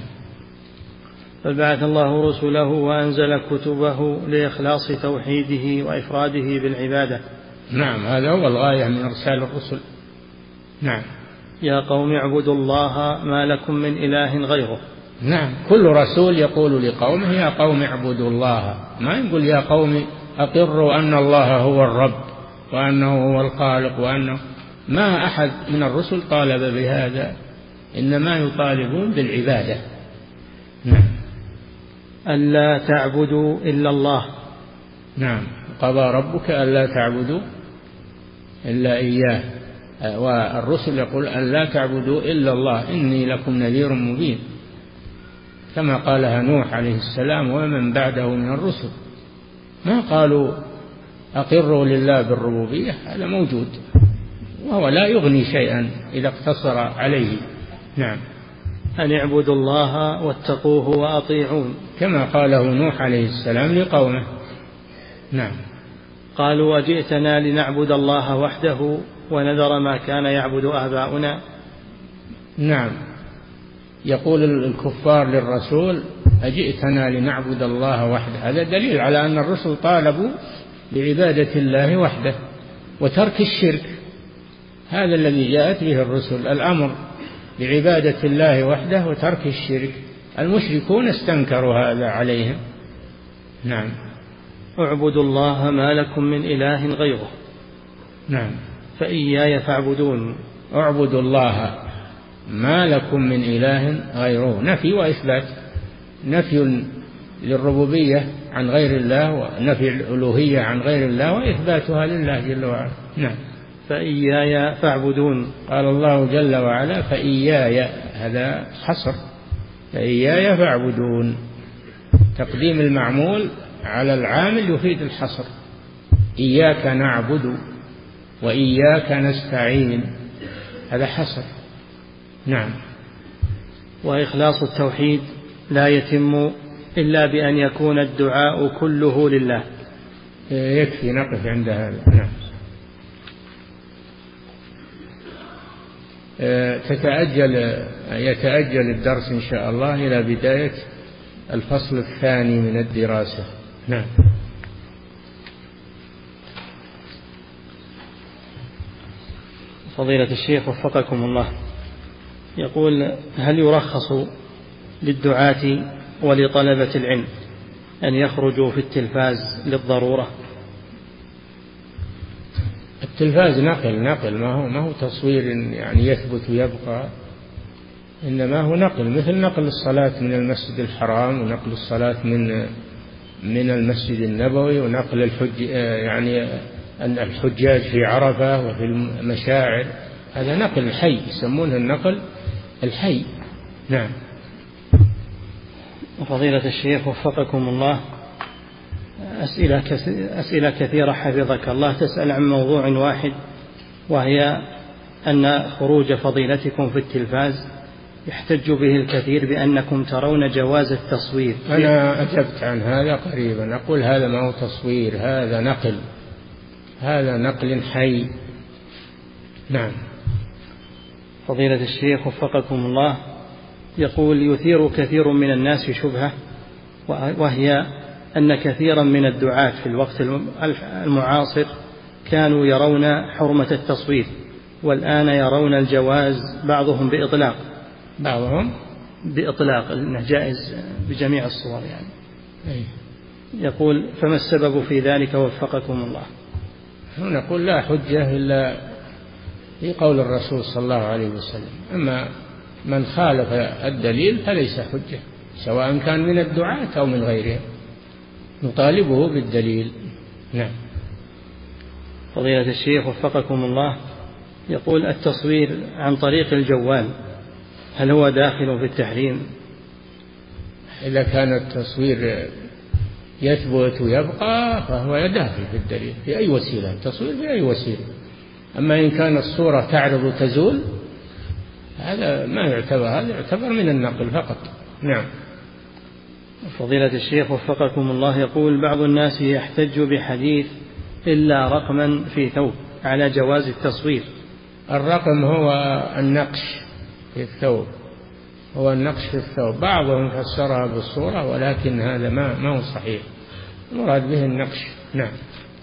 بل بعث الله رسله وأنزل كتبه لإخلاص توحيده وإفراده بالعبادة. نعم، هذا هو الغاية من إرسال الرسل. نعم. يا قوم اعبدوا الله ما لكم من إله غيره. نعم، كل رسول يقول لقومه يا قوم اعبدوا الله، ما يقول يا قوم أقروا أن الله هو الرب وأنه هو الخالق، وأنه ما أحد من الرسل طالب بهذا، إنما يطالبون بالعبادة. نعم. ألا تعبدوا إلا الله. نعم، قضى ربك ألا تعبدوا إلا إياه، والرسل يقول ألا تعبدوا إلا الله إني لكم نذير مبين، كما قالها نوح عليه السلام ومن بعده من الرسل. ما قالوا أقروا لله بالربوبية، هذا موجود وهو لا يغني شيئا إذا اقتصر عليه. نعم. أن اعبدوا الله واتقوه وأطيعون، كما قاله نوح عليه السلام لقومه. نعم. قالوا وجئتنا لنعبد الله وحده ونذر ما كان يعبد آباؤنا. نعم، يقول الكفار للرسول أجئتنا لنعبد الله وحده، هذا دليل على أن الرسل طالبوا بعبادة الله وحده وترك الشرك، هذا الذي جاءت به الرسل، الأمر بعبادة الله وحده وترك الشرك. المشركون استنكروا هذا عليهم. نعم. اعبدوا الله ما لكم من إله غيره. نعم. فإياي فاعبدون. اعبدوا الله ما لكم من إله غيره، نفي وإثبات، نفي للربوبية عن غير الله ونفي الألوهية عن غير الله وإثباتها لله جل وعلا. نعم. فإياي فاعبدون. قال الله جل وعلا فإياي، هذا حصر، فإياي فاعبدون، تقديم المعمول على العامل يفيد الحصر. إياك نعبد وإياك نستعين، هذا حصر. نعم. وإخلاص التوحيد لا يتم إلا بأن يكون الدعاء كله لله. يكفي نقف عند هذا. نعم. تتأجل يتأجل الدرس إن شاء الله إلى بداية الفصل الثاني من الدراسة. نعم. فضيلة الشيخ وفقكم الله، يقول هل يرخص للدعاة ولطلبة العلم أن يخرجوا في التلفاز للضرورة؟ التلفاز نقل نقل ما هو ما هو تصوير يعني يثبت ويبقى، إنما هو نقل، مثل نقل الصلاة من المسجد الحرام ونقل الصلاة من من المسجد النبوي ونقل الحج يعني أن الحجاج في عرفة وفي المشاعر، هذا نقل الحي، يسمونه النقل الحي. نعم. فضيلة الشيخ وفقكم الله، أسئلة أسئلة كثيرة حفظك الله تسأل عن موضوع واحد، وهي أن خروج فضيلتكم في التلفاز يحتج به الكثير بأنكم ترون جواز التصوير. أنا أجبت عن هذا قريبا، أقول هذا ما هو تصوير، هذا نقل، هذا نقل حي. نعم. فضيلة الشيخ وفقكم الله، يقول يثير كثير من الناس شبهة، وهي أن كثيرا من الدعاة في الوقت المعاصر كانوا يرون حرمة التصوير، والآن يرون الجواز، بعضهم بإطلاق بعضهم بإطلاق أنه جائز بجميع الصور يعني. أي. يقول فما السبب في ذلك وفقكم الله؟ نقول لا حجة إلا في قول الرسول صلى الله عليه وسلم، أما من خالف الدليل فليس حجة، سواء كان من الدعاة أو من غيرهم، نطالبه بالدليل. نعم. فضيلة الشيخ وفقكم الله، يقول التصوير عن طريق الجوال هل هو داخل في التحريم؟ إذا كان التصوير يثبت ويبقى فهو داخل في الدليل في أي وسيلة، التصوير في أي وسيلة. أما إن كان الصورة تعرض وتزول هذا ما يعتبر، هذا يعتبر من النقل فقط. نعم. فضيلة الشيخ وفقكم الله، يقول فضيلة الشيخ وفقكم الله، يقول بعض الناس يحتج بحديث إلا رقما في ثوب على جواز التصوير. الرقم هو النقش في الثوب، هو النقش في الثوب. بعضهم فسرها بالصورة ولكن هذا ما ما هو صحيح، المراد به النقش. نعم.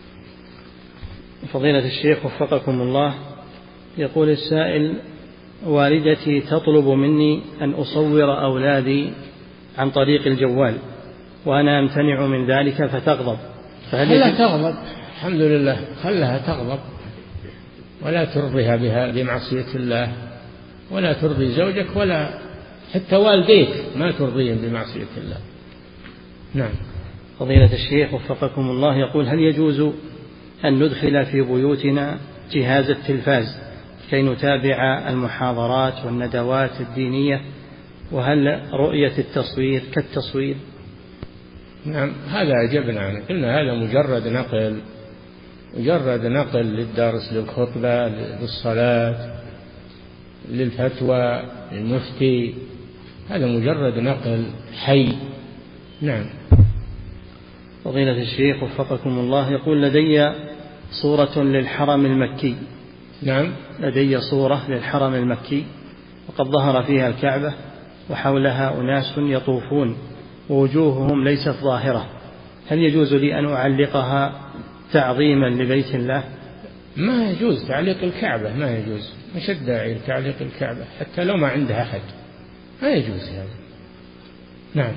فضيلة الشيخ وفقكم الله، يقول السائل والدتي تطلب مني أن أصور أولادي عن طريق الجوال وأنا أمتنع من ذلك فتغضب، فهل خلها تغضب؟ الحمد لله، خلها تغضب ولا ترضيها بها بمعصية الله، ولا ترضي زوجك ولا حتى والديك ما ترضيهم بمعصية الله. نعم. فضيلة الشيخ وفقكم الله، يقول هل يجوز أن ندخل في بيوتنا جهاز التلفاز كي نتابع المحاضرات والندوات الدينية، وهل رؤية التصوير كالتصوير؟ نعم، هذا أجبنا عنه، قلنا هذا مجرد نقل، مجرد نقل للدرس، للخطبة، للصلاة، للفتوى، للمفتي، هذا مجرد نقل حي. نعم. فضيلة الشيخ وفقكم الله، يقول لدي صورة للحرم المكي. نعم. لدي صورة للحرم المكي وقد ظهر فيها الكعبة وحولها أناس يطوفون ووجوههم ليست ظاهرة، هل يجوز لي أن أعلقها تعظيما لبيت الله؟ ما يجوز تعليق الكعبة، ما يجوز، مش الداعي لتعليق الكعبة حتى لو ما عندها أحد، ما يجوز هذا. نعم.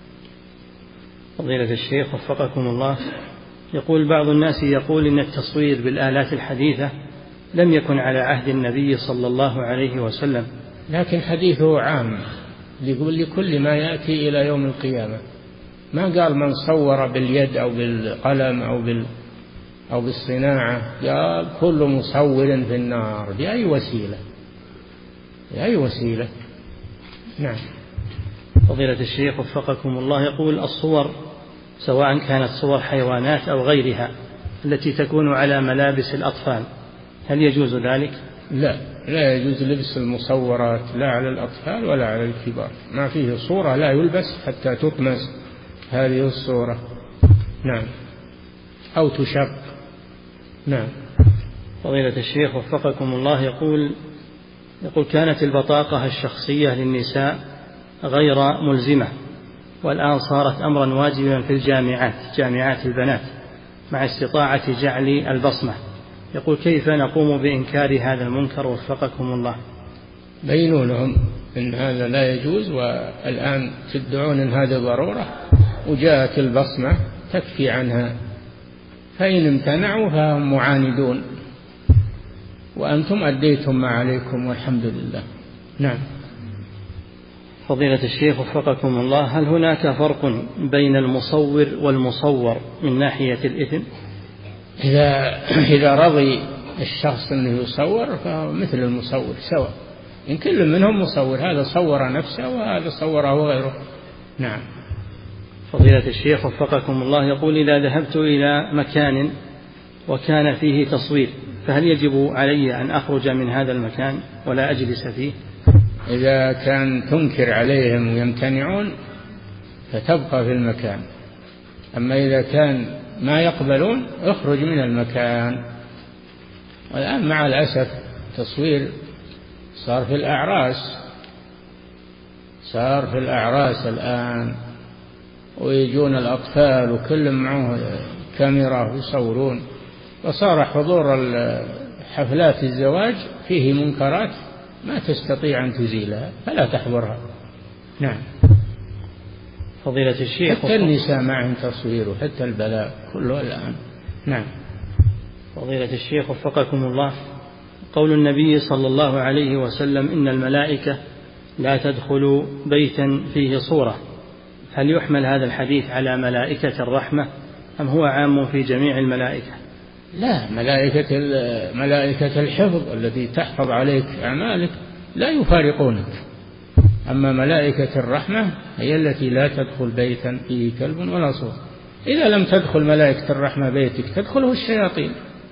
فضيلة الشيخ وفقكم الله، يقول بعض الناس يقول إن التصوير بالآلات الحديثة لم يكن على عهد النبي صلى الله عليه وسلم، لكن حديثه عام يقول لكل ما يأتي إلى يوم القيامة، ما قال من صور باليد أو بالقلم أو بال أو بالصناعة، قال كل مصور في النار بأي وسيلة، بأي وسيلة. نعم. فضيلة الشيخ وفقكم الله، يقول الصور سواء كانت صور حيوانات أو غيرها التي تكون على ملابس الأطفال هل يجوز ذلك؟ لا، لا يجوز لبس المصورات لا على الأطفال ولا على الكبار، ما فيه صورة لا يلبس حتى تطمس هذه الصورة. نعم. أو تشق. نعم. فضيلة الشيخ وفقكم الله، يقول يقول كانت البطاقة الشخصية للنساء غير ملزمة والآن صارت أمرا واجبا في الجامعات، جامعات البنات، مع استطاعة جعل البصمة، يقول كيف نقوم بإنكار هذا المنكر وفقكم الله؟ بينوا لهم إن هذا لا يجوز، والآن تدعون إن هذه ضرورة وجاءت البصمة تكفي عنها، فإن امتنعوا فهم معاندون، وأنتم أديتم ما عليكم والحمد لله. نعم. فضيلة الشيخ وفقكم الله، هل هناك فرق بين المصور والمصور من ناحية الإثم؟ إذا إذا رضي الشخص أنه يصور فهو مثل المصور سواء، إن كل منهم مصور، هذا صور نفسه وهذا صوره غيره. نعم. فضيلة الشيخ وفقكم الله، يقول إذا ذهبت إلى مكان وكان فيه تصوير فهل يجب علي أن أخرج من هذا المكان ولا أجلس فيه؟ إذا كان تنكر عليهم ويمتنعون فتبقى في المكان، أما إذا كان ما يقبلون اخرج من المكان. والآن مع الأسف تصوير صار في الأعراس، صار في الأعراس الآن، ويجون الأطفال وكل معه كاميرا ويصورون، وصار حضور حفلات الزواج فيه منكرات ما تستطيع أن تزيلها فلا تحضرها. نعم. فضيلة الشيخ، حتى النساء معهم تصوير وحتى البلاء كله الآن. نعم. فضيلة الشيخ وفقكم الله، قول النبي صلى الله عليه وسلم إن الملائكة لا تدخل بيتا فيه صورة، هل يحمل هذا الحديث على ملائكة الرحمة أم هو عام في جميع الملائكة؟ لا، ملائكة ملائكة الحفظ التي تحفظ عليك أعمالك لا يفارقونك، أما ملائكة الرحمة هي التي لا تدخل بيتا فيه كلب ولا صور. إذا لم تدخل ملائكة الرحمة بيتك تدخله الشياطين،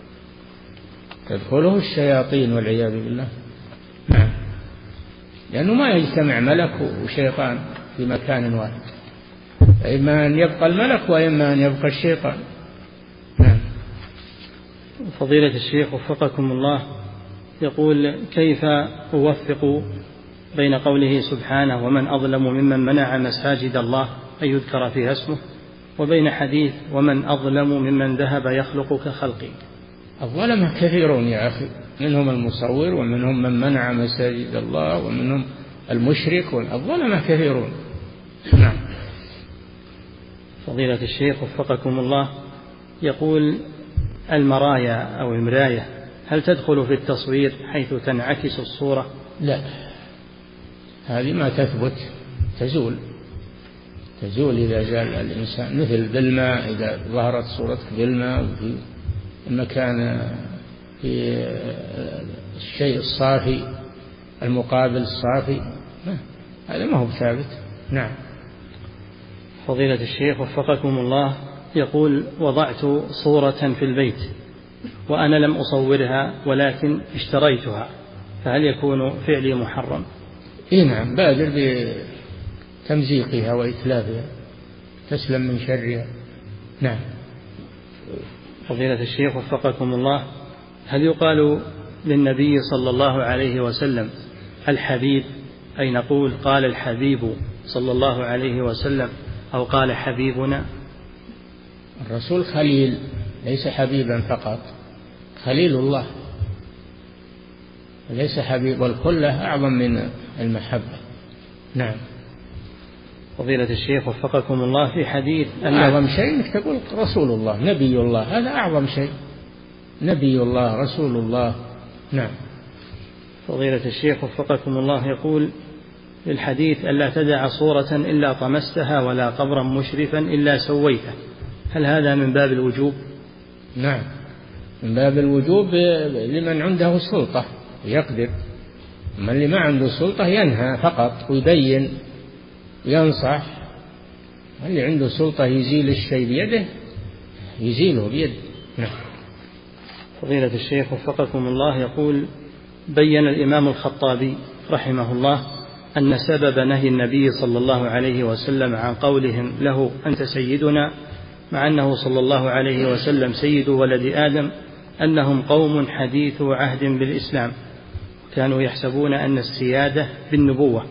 تدخله الشياطين والعياذ بالله. نعم. لأنه ما يجتمع ملك وشيطان في مكان واحد، إما أن يبقى الملك وإما أن يبقى الشيطان. نعم. فضيلة الشيخ وفقكم الله، يقول: كيف أوفق بين قوله سبحانه ومن أظلم ممن منع مساجد الله أن يذكر فيها اسمه، وبين حديث ومن أظلم ممن ذهب يخلق كخلقي؟ الظلمة كثيرون يا أخي، منهم المصور ومنهم من منع مساجد الله ومنهم المشرك، والظلمة كثيرون. نعم. فضيلة الشيخ وفقكم الله، يقول: المرايا أو المراية هل تدخل في التصوير حيث تنعكس الصورة؟ لا، هذه ما تثبت، تزول تزول إذا زال الإنسان، مثل بالماء، إذا ظهرت صورتك بالماء في المكان، في الشيء الصافي المقابل الصافي، هذا ما هو ثابت. نعم. فضيلة الشيخ وفقكم الله، يقول: وضعت صورة في البيت وأنا لم أصورها ولكن اشتريتها، فهل يكون فعلي محرم؟ إيه نعم، بادر بتمزيقها وإتلافها تسلم من شرها. نعم. فضيلة الشيخ وفقكم الله، هل يقال للنبي صلى الله عليه وسلم الحبيب، أي نقول قال الحبيب صلى الله عليه وسلم أو قال حبيبنا؟ الرسول خليل، ليس حبيبا فقط، خليل الله، ليس حبيب، والخلة أعظم من المحبة. نعم. فضيلة الشيخ وفقكم الله، في حديث أعظم شيء أنك تقول رسول الله نبي الله، هذا أعظم شيء، نبي الله رسول الله. نعم. فضيلة الشيخ وفقكم الله، يقول في الحديث: ألا تدع صورة إلا طمستها ولا قبرا مشرفا إلا سويته، هل هذا من باب الوجوب؟ نعم، من باب الوجوب لمن عنده سلطة يقدر، من اللي ما عنده سلطة ينهى فقط ويبين وينصح، اللي عنده سلطة يزيل الشيء بيده يزيله بيده. نعم. فضيلة الشيخ وفقكم الله، يقول: بين الإمام الخطابي رحمه الله أن سبب نهي النبي صلى الله عليه وسلم عن قولهم له أنت سيدنا، مع أنه صلى الله عليه وسلم سيد ولد آدم، أنهم قوم حديث عهد بالإسلام، كانوا يحسبون أن السيادة بالنبوة.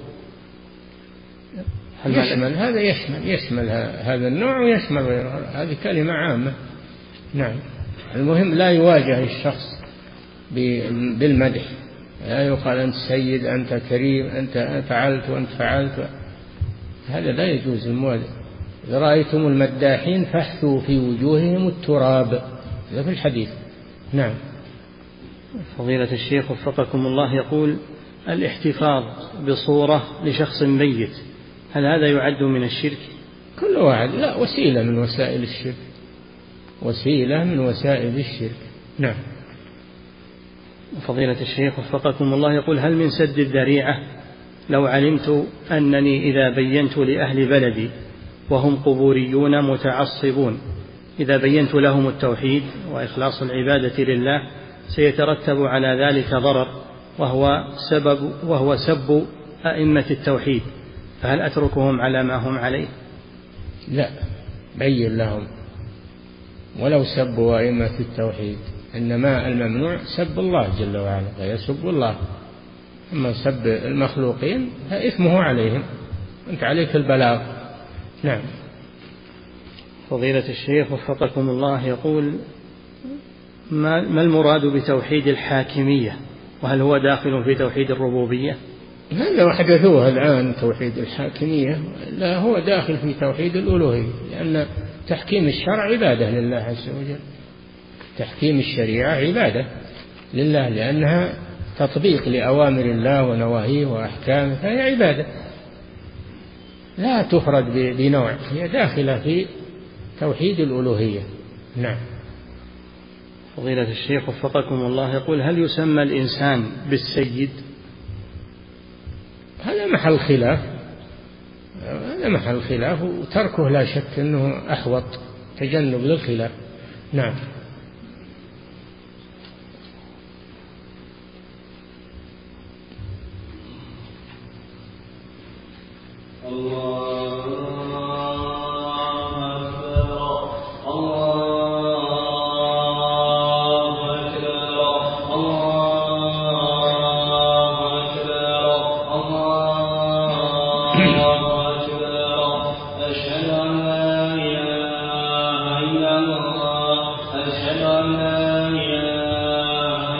يشمل هذا، يشمل يشمل هذا النوع ويشمل غيره، هذه كلمة عامة. نعم. المهم لا يواجه الشخص بالمدح، لا يقال أنت سيد، أنت كريم، أنت فعلت وأنت فعلت، هذا لا يجوز المواجهة. إذا رأيتم المداحين فاحثوا في وجوههم التراب، هذا في الحديث. نعم. فضيلة الشيخ وفقكم الله، يقول: الاحتفاظ بصورة لشخص ميت هل هذا يعد من الشرك؟ كل واحد، لا، وسيلة من وسائل الشرك، وسيلة من وسائل الشرك. نعم. فضيلة الشيخ وفقكم الله، يقول: هل من سد الذريعة لو علمت أنني إذا بينت لأهل بلدي وهم قبوريون متعصبون، إذا بينت لهم التوحيد وإخلاص العبادة لله سيترتب على ذلك ضرر وهو سبب وهو سب أئمة التوحيد، فهل أتركهم على ما هم عليه؟ لا، بين لهم ولو سبوا أئمة التوحيد، إنما الممنوع سب الله جل وعلا، فيسب الله، أما سب المخلوقين فإثمه عليهم، أنت عليك البلاغ. نعم. فضيلة الشيخ وفقكم الله، يقول: ما المراد بتوحيد الحاكمية، وهل هو داخل في توحيد الربوبية؟ هذا وحدثوه الآن توحيد الحاكمية، لا، هو داخل في توحيد الألوهية، لأن تحكيم الشرع عبادة لله عز وجل، تحكيم الشريعة عبادة لله، لأنها تطبيق لأوامر الله ونواهيه وأحكامه، فهي عبادة لا تفرد بنوع، هي داخلة في توحيد الألوهية. نعم. فضيلة الشيخ وفقكم الله، يقول: هل يسمى الإنسان بالسيد؟ هذا محل خلاف، هذا محل خلاف، وتركه لا شك أنه أحوط، تجنب للخلاف. نعم. الله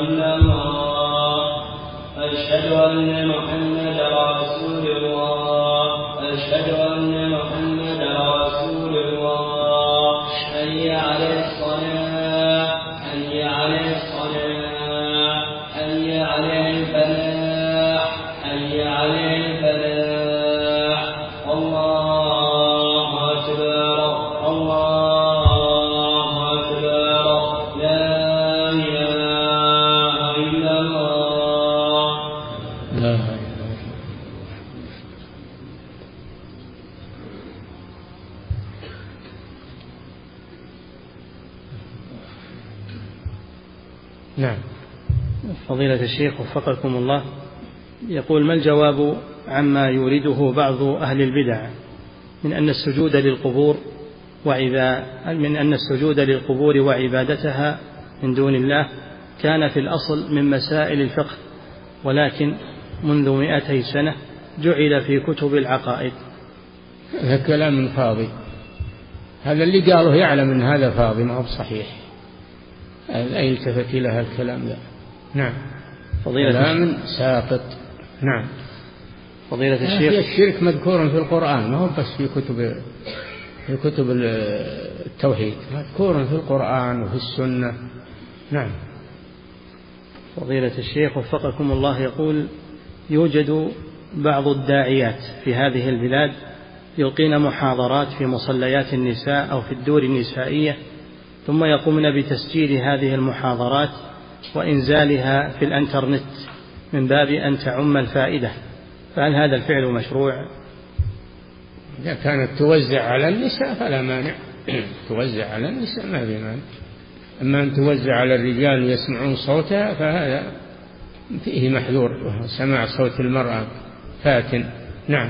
إلا الله أشهد أن محمدا رسول الله أشهد أن محمدا رسول الله حي على الصلاة حي على الصلاة حي على الفلاح حي على الفلاح الله أكبر الله أكبر لا إله إلا الله لا إله إلا الله. نعم. فضيلة الشيخ وفقكم الله، يقول: ما الجواب عما يورده بعض أهل البدع من أن السجود للقبور وعبا من أن السجود للقبور وعبادتها من دون الله كان في الأصل من مسائل الفقه، ولكن منذ مئتي سنة جعل في كتب العقائد؟ هذا كلام فاضي، هذا اللي قاله يعلم أن هذا فاضي ما هو صحيح، لا يلتفت إلى هذا الكلام. لا. نعم. فضيلة كلام ساقط. نعم. فضيلة الشيخ، الشرك مذكور في القرآن، ما هو بس في كتب في كتب التوحيد، مذكور في القرآن وفي السنة. نعم. فضيلة الشيخ وفقكم الله، يقول: يوجد بعض الداعيات في هذه البلاد يلقين محاضرات في مصليات النساء أو في الدور النسائية، ثم يقومن بتسجيل هذه المحاضرات وإنزالها في الانترنت من باب أن تعم الفائدة، فهل هذا الفعل مشروع؟ إذا كانت توزع على النساء فلا مانع، توزع على النساء ما في مانع، أما أن توزع على الرجال يسمعون صوتها فهذا فيه محذور، سماع صوت المرأة فاتن. نعم.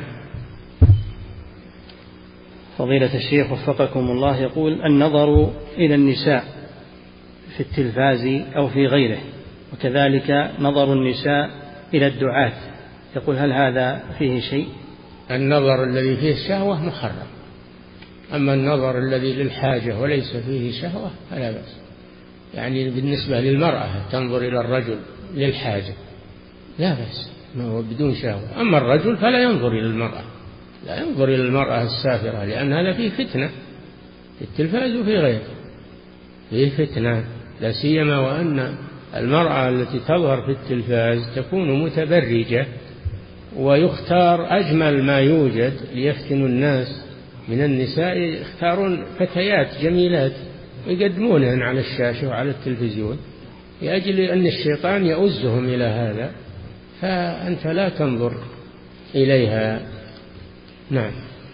فضيلة الشيخ وفقكم الله، يقول: النظر إلى النساء في التلفاز أو في غيره، وكذلك نظر النساء إلى الدعاة، يقول: هل هذا فيه شيء؟ النظر الذي فيه شهوة محرم، أما النظر الذي للحاجة وليس فيه شهوة فلا بأس. يعني بالنسبة للمرأة تنظر إلى الرجل للحاجة لا بأس، ما هو بدون شهوة. أما الرجل فلا ينظر إلى المرأة، لا ينظر إلى المرأة السافرة، لأن هذا فيه فتنة في التلفاز وفي غيره، فيه فتنة، لا سيما وأن المرأة التي تظهر في التلفاز تكون متبرجة، ويختار أجمل ما يوجد ليفتنوا الناس من النساء، يختارون فتيات جميلات ويقدمونهن على الشاشة وعلى التلفزيون لأجل أن الشيطان يؤزهم إلى هذا، فأنت لا تنظر إليها. نعم.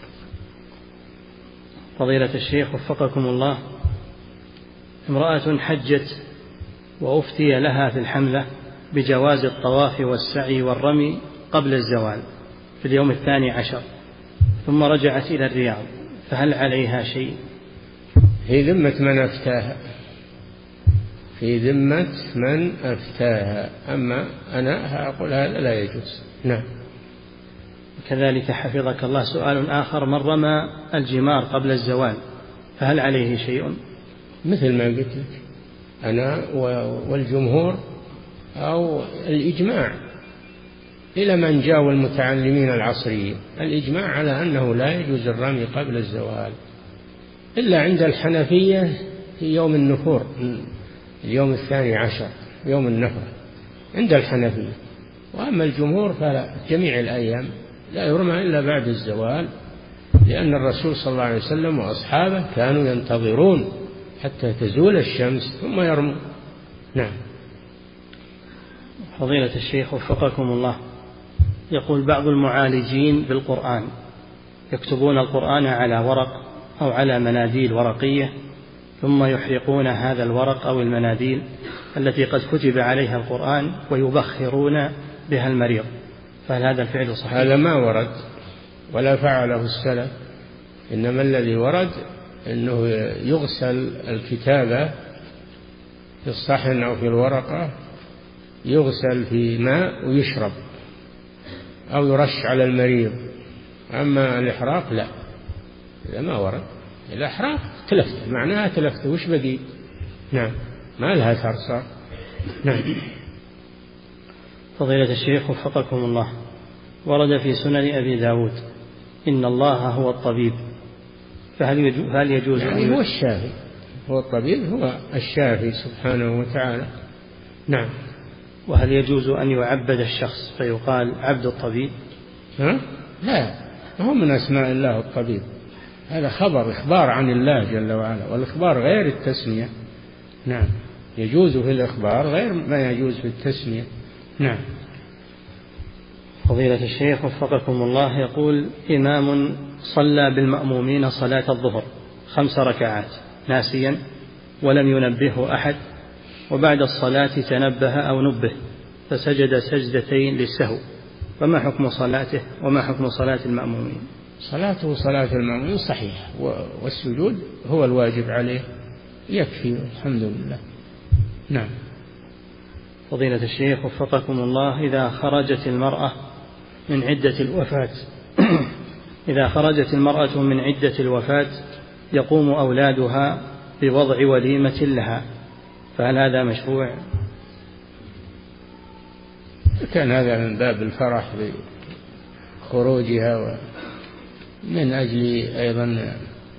فضيلة الشيخ وفقكم الله، امرأة حجت وأفتي لها في الحملة بجواز الطواف والسعي والرمي قبل الزوال في اليوم الثاني عشر، ثم رجعت إلى الرياض، فهل عليها شيء؟ في ذمة من أفتاها، في ذمة من أفتاها، أما أنا أقول هذا لا يجوز. نعم. كذلك حفظك الله سؤال آخر: من رمى الجمار قبل الزوال فهل عليه شيء؟ مثل ما قلت لك أنا والجمهور أو الإجماع إلى من جاءوا المتعلمين العصريين، الإجماع على أنه لا يجوز الرمي قبل الزوال إلا عند الحنفية في يوم النفور، اليوم الثاني عشر يوم النفر عند الحنفية، وأما الجمهور فلا، جميع الأيام لا يرمى إلا بعد الزوال، لأن الرسول صلى الله عليه وسلم وأصحابه كانوا ينتظرون حتى تزول الشمس ثم يرموا. نعم. فضيلة الشيخ وفقكم الله، يقول: بعض المعالجين بالقرآن يكتبون القرآن على ورق أو على مناديل ورقية، ثم يحرقون هذا الورق أو المناديل التي قد كتب عليها القرآن ويبخرون بها المريض، فهل هذا الفعل صحيح؟ هذا ما ورد ولا فعله السلف، إنما الذي ورد أنه يغسل الكتابة في الصحن أو في الورقة، يغسل في ماء ويشرب أو يرش على المريض. أما الإحراق لا، إذا ما ورد الإحراق تلفت، معناها تلفت وش بقي؟ نعم، ما لها أثر صار. نعم. فضيلة الشيخ وفقكم الله، ورد في سنن أبي داود إن الله هو الطبيب، فهل يجوز يعني أن هو الشافي، هو الطبيب هو الشافي سبحانه وتعالى. نعم. وهل يجوز أن يعبد الشخص فيقال عبد الطبيب؟ ها؟ لا، هو من أسماء الله الطبيب، هذا خبر إخبار عن الله جل وعلا، والإخبار غير التسمية. نعم، يجوز في الإخبار غير ما يجوز في التسمية. نعم. فضيلة الشيخ وفقكم الله، يقول إمام صلى بالمأمومين صلاة الظهر خمس ركعات ناسيا ولم ينبهه أحد، وبعد الصلاة تنبه أو نبه فسجد سجدتين للسهو، فما حكم صلاته وما حكم صلاة المأمومين؟ صلاته صلاة المأمومين صحيحة، والسجود هو الواجب عليه، يكفي الحمد لله. نعم. فضيلة الشيخ وفقكم الله، إذا خرجت المرأة من عدة الوفاة إذا خرجت المرأة من عدة الوفاة يقوم أولادها بوضع وليمة لها، فهل هذا مشروع؟ كان هذا من باب الفرح بخروجها ومن أجل أيضا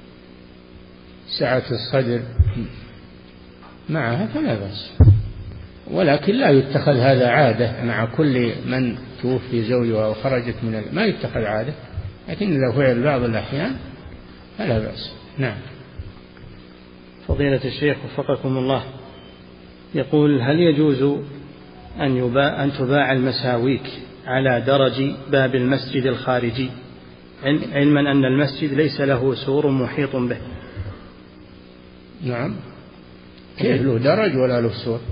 سعة الصدر معها فلا بأس، ولكن لا يتخذ هذا عادة مع كل من توفي زوجها وخرجت من ما يتخذ عادة، لكن لو فعل بعض الأحيان فلا بأس. نعم. فضيلة الشيخ وفقكم الله، يقول هل يجوز أن, يباع أن تباع المساويك على درج باب المسجد الخارجي، علما أن المسجد ليس له سور محيط به؟ نعم. كيف له درج ولا له سور؟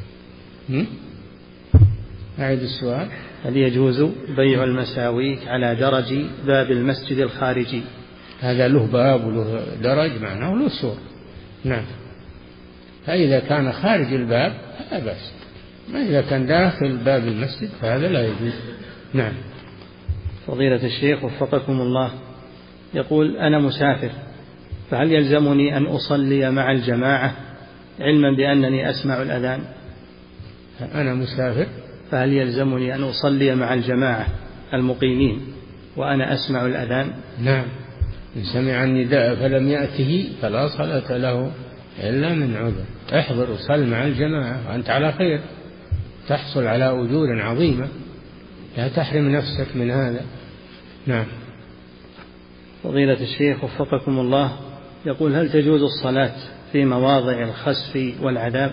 أعيد السؤال. هل يجوز بيع المساويك على درج باب المسجد الخارجي؟ هذا له باب وله درج معناه له سور. نعم. فإذا كان خارج الباب فلا بأس، ما إذا كان داخل باب المسجد فهذا لا يجوز. نعم. فضيلة الشيخ وفقكم الله، يقول أنا مسافر، فهل يلزمني أن أصلي مع الجماعة علما بأنني أسمع الأذان؟ أنا مسافر، فهل يلزمني أن أصلي مع الجماعة المقيمين وأنا أسمع الأذان؟ نعم. إن سمع النداء فلم يأته فلا صلاة له إلا من عذر. احضر وصل مع الجماعة وأنت على خير، تحصل على أجور عظيمة، لا تحرم نفسك من هذا. نعم. فضيلة الشيخ وفقكم الله، يقول هل تجوز الصلاة في مواضع الخسف والعذاب؟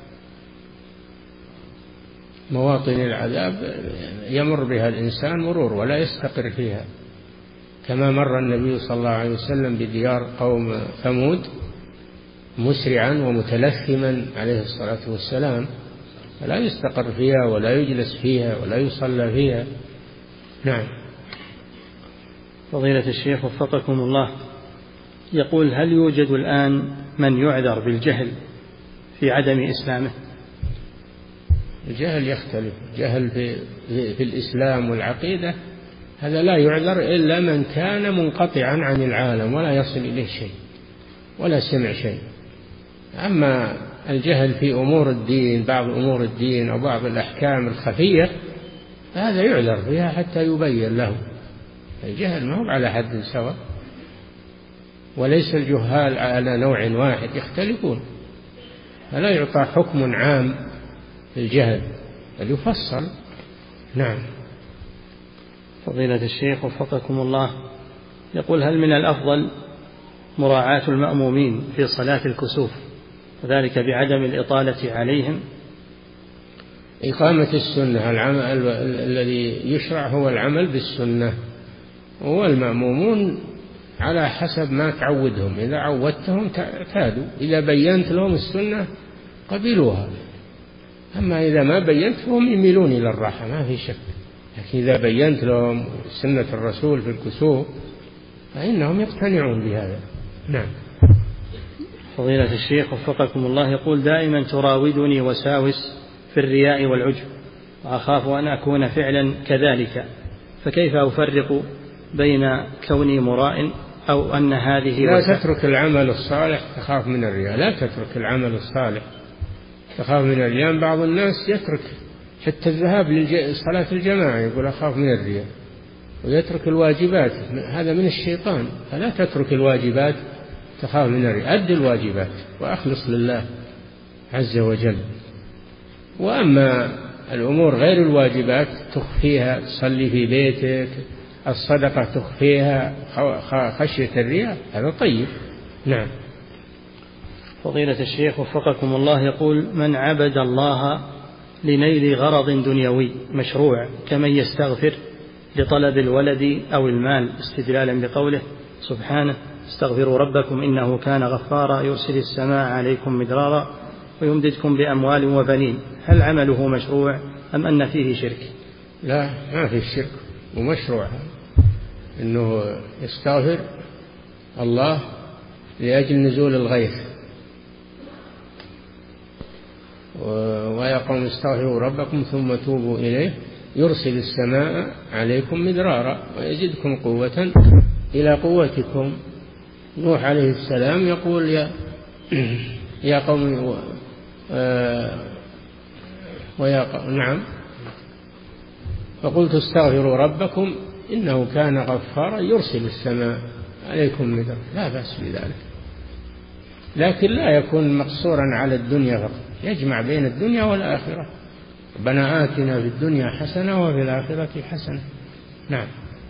مواطن العذاب يمر بها الإنسان مرور ولا يستقر فيها، كما مر النبي صلى الله عليه وسلم بديار قوم ثمود مسرعا ومتلثما عليه الصلاة والسلام، فلا يستقر فيها ولا يجلس فيها ولا يصلى فيها. نعم. فضيلة الشيخ وفقكم الله، يقول هل يوجد الآن من يعذر بالجهل في عدم إسلامه؟ الجهل يختلف، جهل في, في الإسلام والعقيدة هذا لا يعذر إلا من كان منقطعا عن العالم ولا يصل إليه شيء ولا سمع شيء. أما الجهل في أمور الدين، بعض أمور الدين أو بعض الأحكام الخفية، فهذا يعذر فيها حتى يبين له. الجهل ما هو على حد سواء، وليس الجهال على نوع واحد، يختلفون، فلا يعطى حكم عام في الجهل بل يفصل. نعم. فضيلة الشيخ وفقكم الله، يقول هل من الأفضل مراعاة المأمومين في صلاة الكسوف وذلك بعدم الإطالة عليهم؟ إقامة السنة، العمل الذي يشرع هو العمل بالسنة، والمأمومون على حسب ما تعودهم، إذا عودتهم اعتادوا، إذا بينت لهم السنة قبلوها، أما إذا ما بينت فهم يميلون إلى الراحة ما في شك، لكن إذا بينت لهم سنة الرسول في الكسوف فإنهم يقتنعون بهذا. نعم. فضيلة الشيخ وفقكم الله، يقول دائما تراودني وساوس في الرياء والعجب، وأخاف أن أكون فعلا كذلك، فكيف أفرق بين كوني مراء أو أن هذه لا تترك العمل الصالح تخاف من الرياء، لا تترك العمل الصالح تخاف من الرياء. بعض الناس يترك حتى الذهاب لصلاة الجماعة يقول أخاف من الرياء، ويترك الواجبات، هذا من الشيطان. فلا تترك الواجبات تخاف من الرياء، أد الواجبات وأخلص لله عز وجل. وأما الأمور غير الواجبات تخفيها، تصلي في بيتك، الصدقة تخفيها خشية الرياء، هذا طيب. نعم. فضيلة الشيخ وفقكم الله يقول: من عبد الله لنيل غرض دنيوي مشروع كمن يستغفر لطلب الولد أو المال، استدلالا بقوله سبحانه: استغفروا ربكم إنه كان غفارا يرسل السماء عليكم مدرارا ويمددكم بأموال وبنين، هل عمله مشروع أم أن فيه شرك؟ لا، ما فيه شرك، ومشروع إنه يستغفر الله لأجل نزول الغيث، ويا قوم استغفروا ربكم ثم توبوا إليه يرسل السماء عليكم مدرارا ويزدكم قوة إلى قوتكم. نوح عليه السلام يقول: يا يا قوم ويا قوم نعم فقلت استغفروا ربكم إنه كان غفارا يرسل السماء عليكم مدرارا. لا بأس بذلك، لكن لا يكون مقصورا على الدنيا فقط، يجمع بين الدنيا والآخرة. ربنا آتنا في الدنيا حسنة وفي الآخرة حسنة. نعم.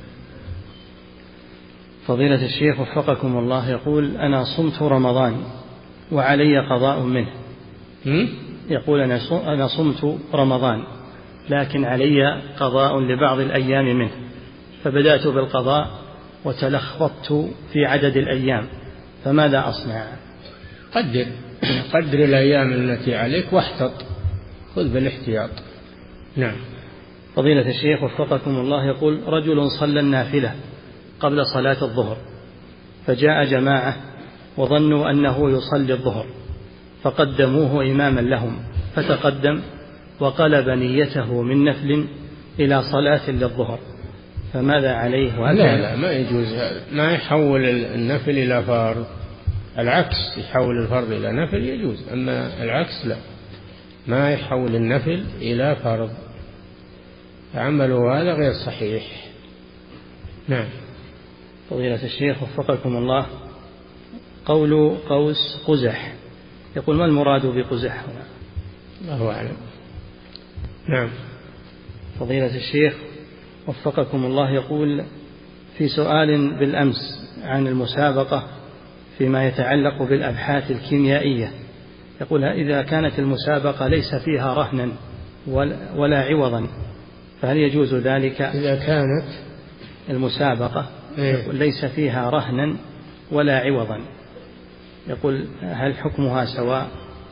فضيلة الشيخ وفقكم الله يقول: أنا صمت رمضان وعلي قضاء منه. يقول: أنا صمت رمضان لكن علي قضاء لبعض الأيام منه، فبدأت بالقضاء وتلخبطت في عدد الأيام، فماذا أصنع؟ قدر قدر الأيام التي عليك واحتط، خذ بالاحتياط. نعم. فضيلة الشيخ وفقكم الله يقول: رجل صلى النافلة قبل صلاة الظهر، فجاء جماعة وظنوا أنه يصلي الظهر فقدموه إماما لهم، فتقدم وقلب نيته من نفل إلى صلاة للظهر، فماذا عليه؟ لا لا ما يجوز هذا، ما يحول النفل إلى فرض، العكس يحول الفرض إلى نفل يجوز، أما العكس لا، ما يحول النفل إلى فرض، عمله هذا غير صحيح. نعم. فضيلة الشيخ وفقكم الله، قول قوس قزح، يقول: ما المراد بقزح هنا؟ الله أعلم. نعم. فضيلة الشيخ وفقكم الله يقول: في سؤال بالأمس عن المسابقة فيما يتعلق بالأبحاث الكيميائية، يقول: إذا كانت المسابقة ليس فيها رهنا ولا عوضا فهل يجوز ذلك؟ إذا كانت المسابقة إيه؟ ليس فيها رهنا ولا عوضا، يقول: هل حكمها سواء؟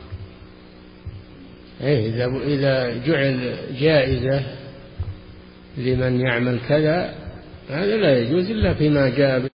إيه، إذا إذا جعل جائزة لمن يعمل كذا هذا لا يجوز إلا فيما جاء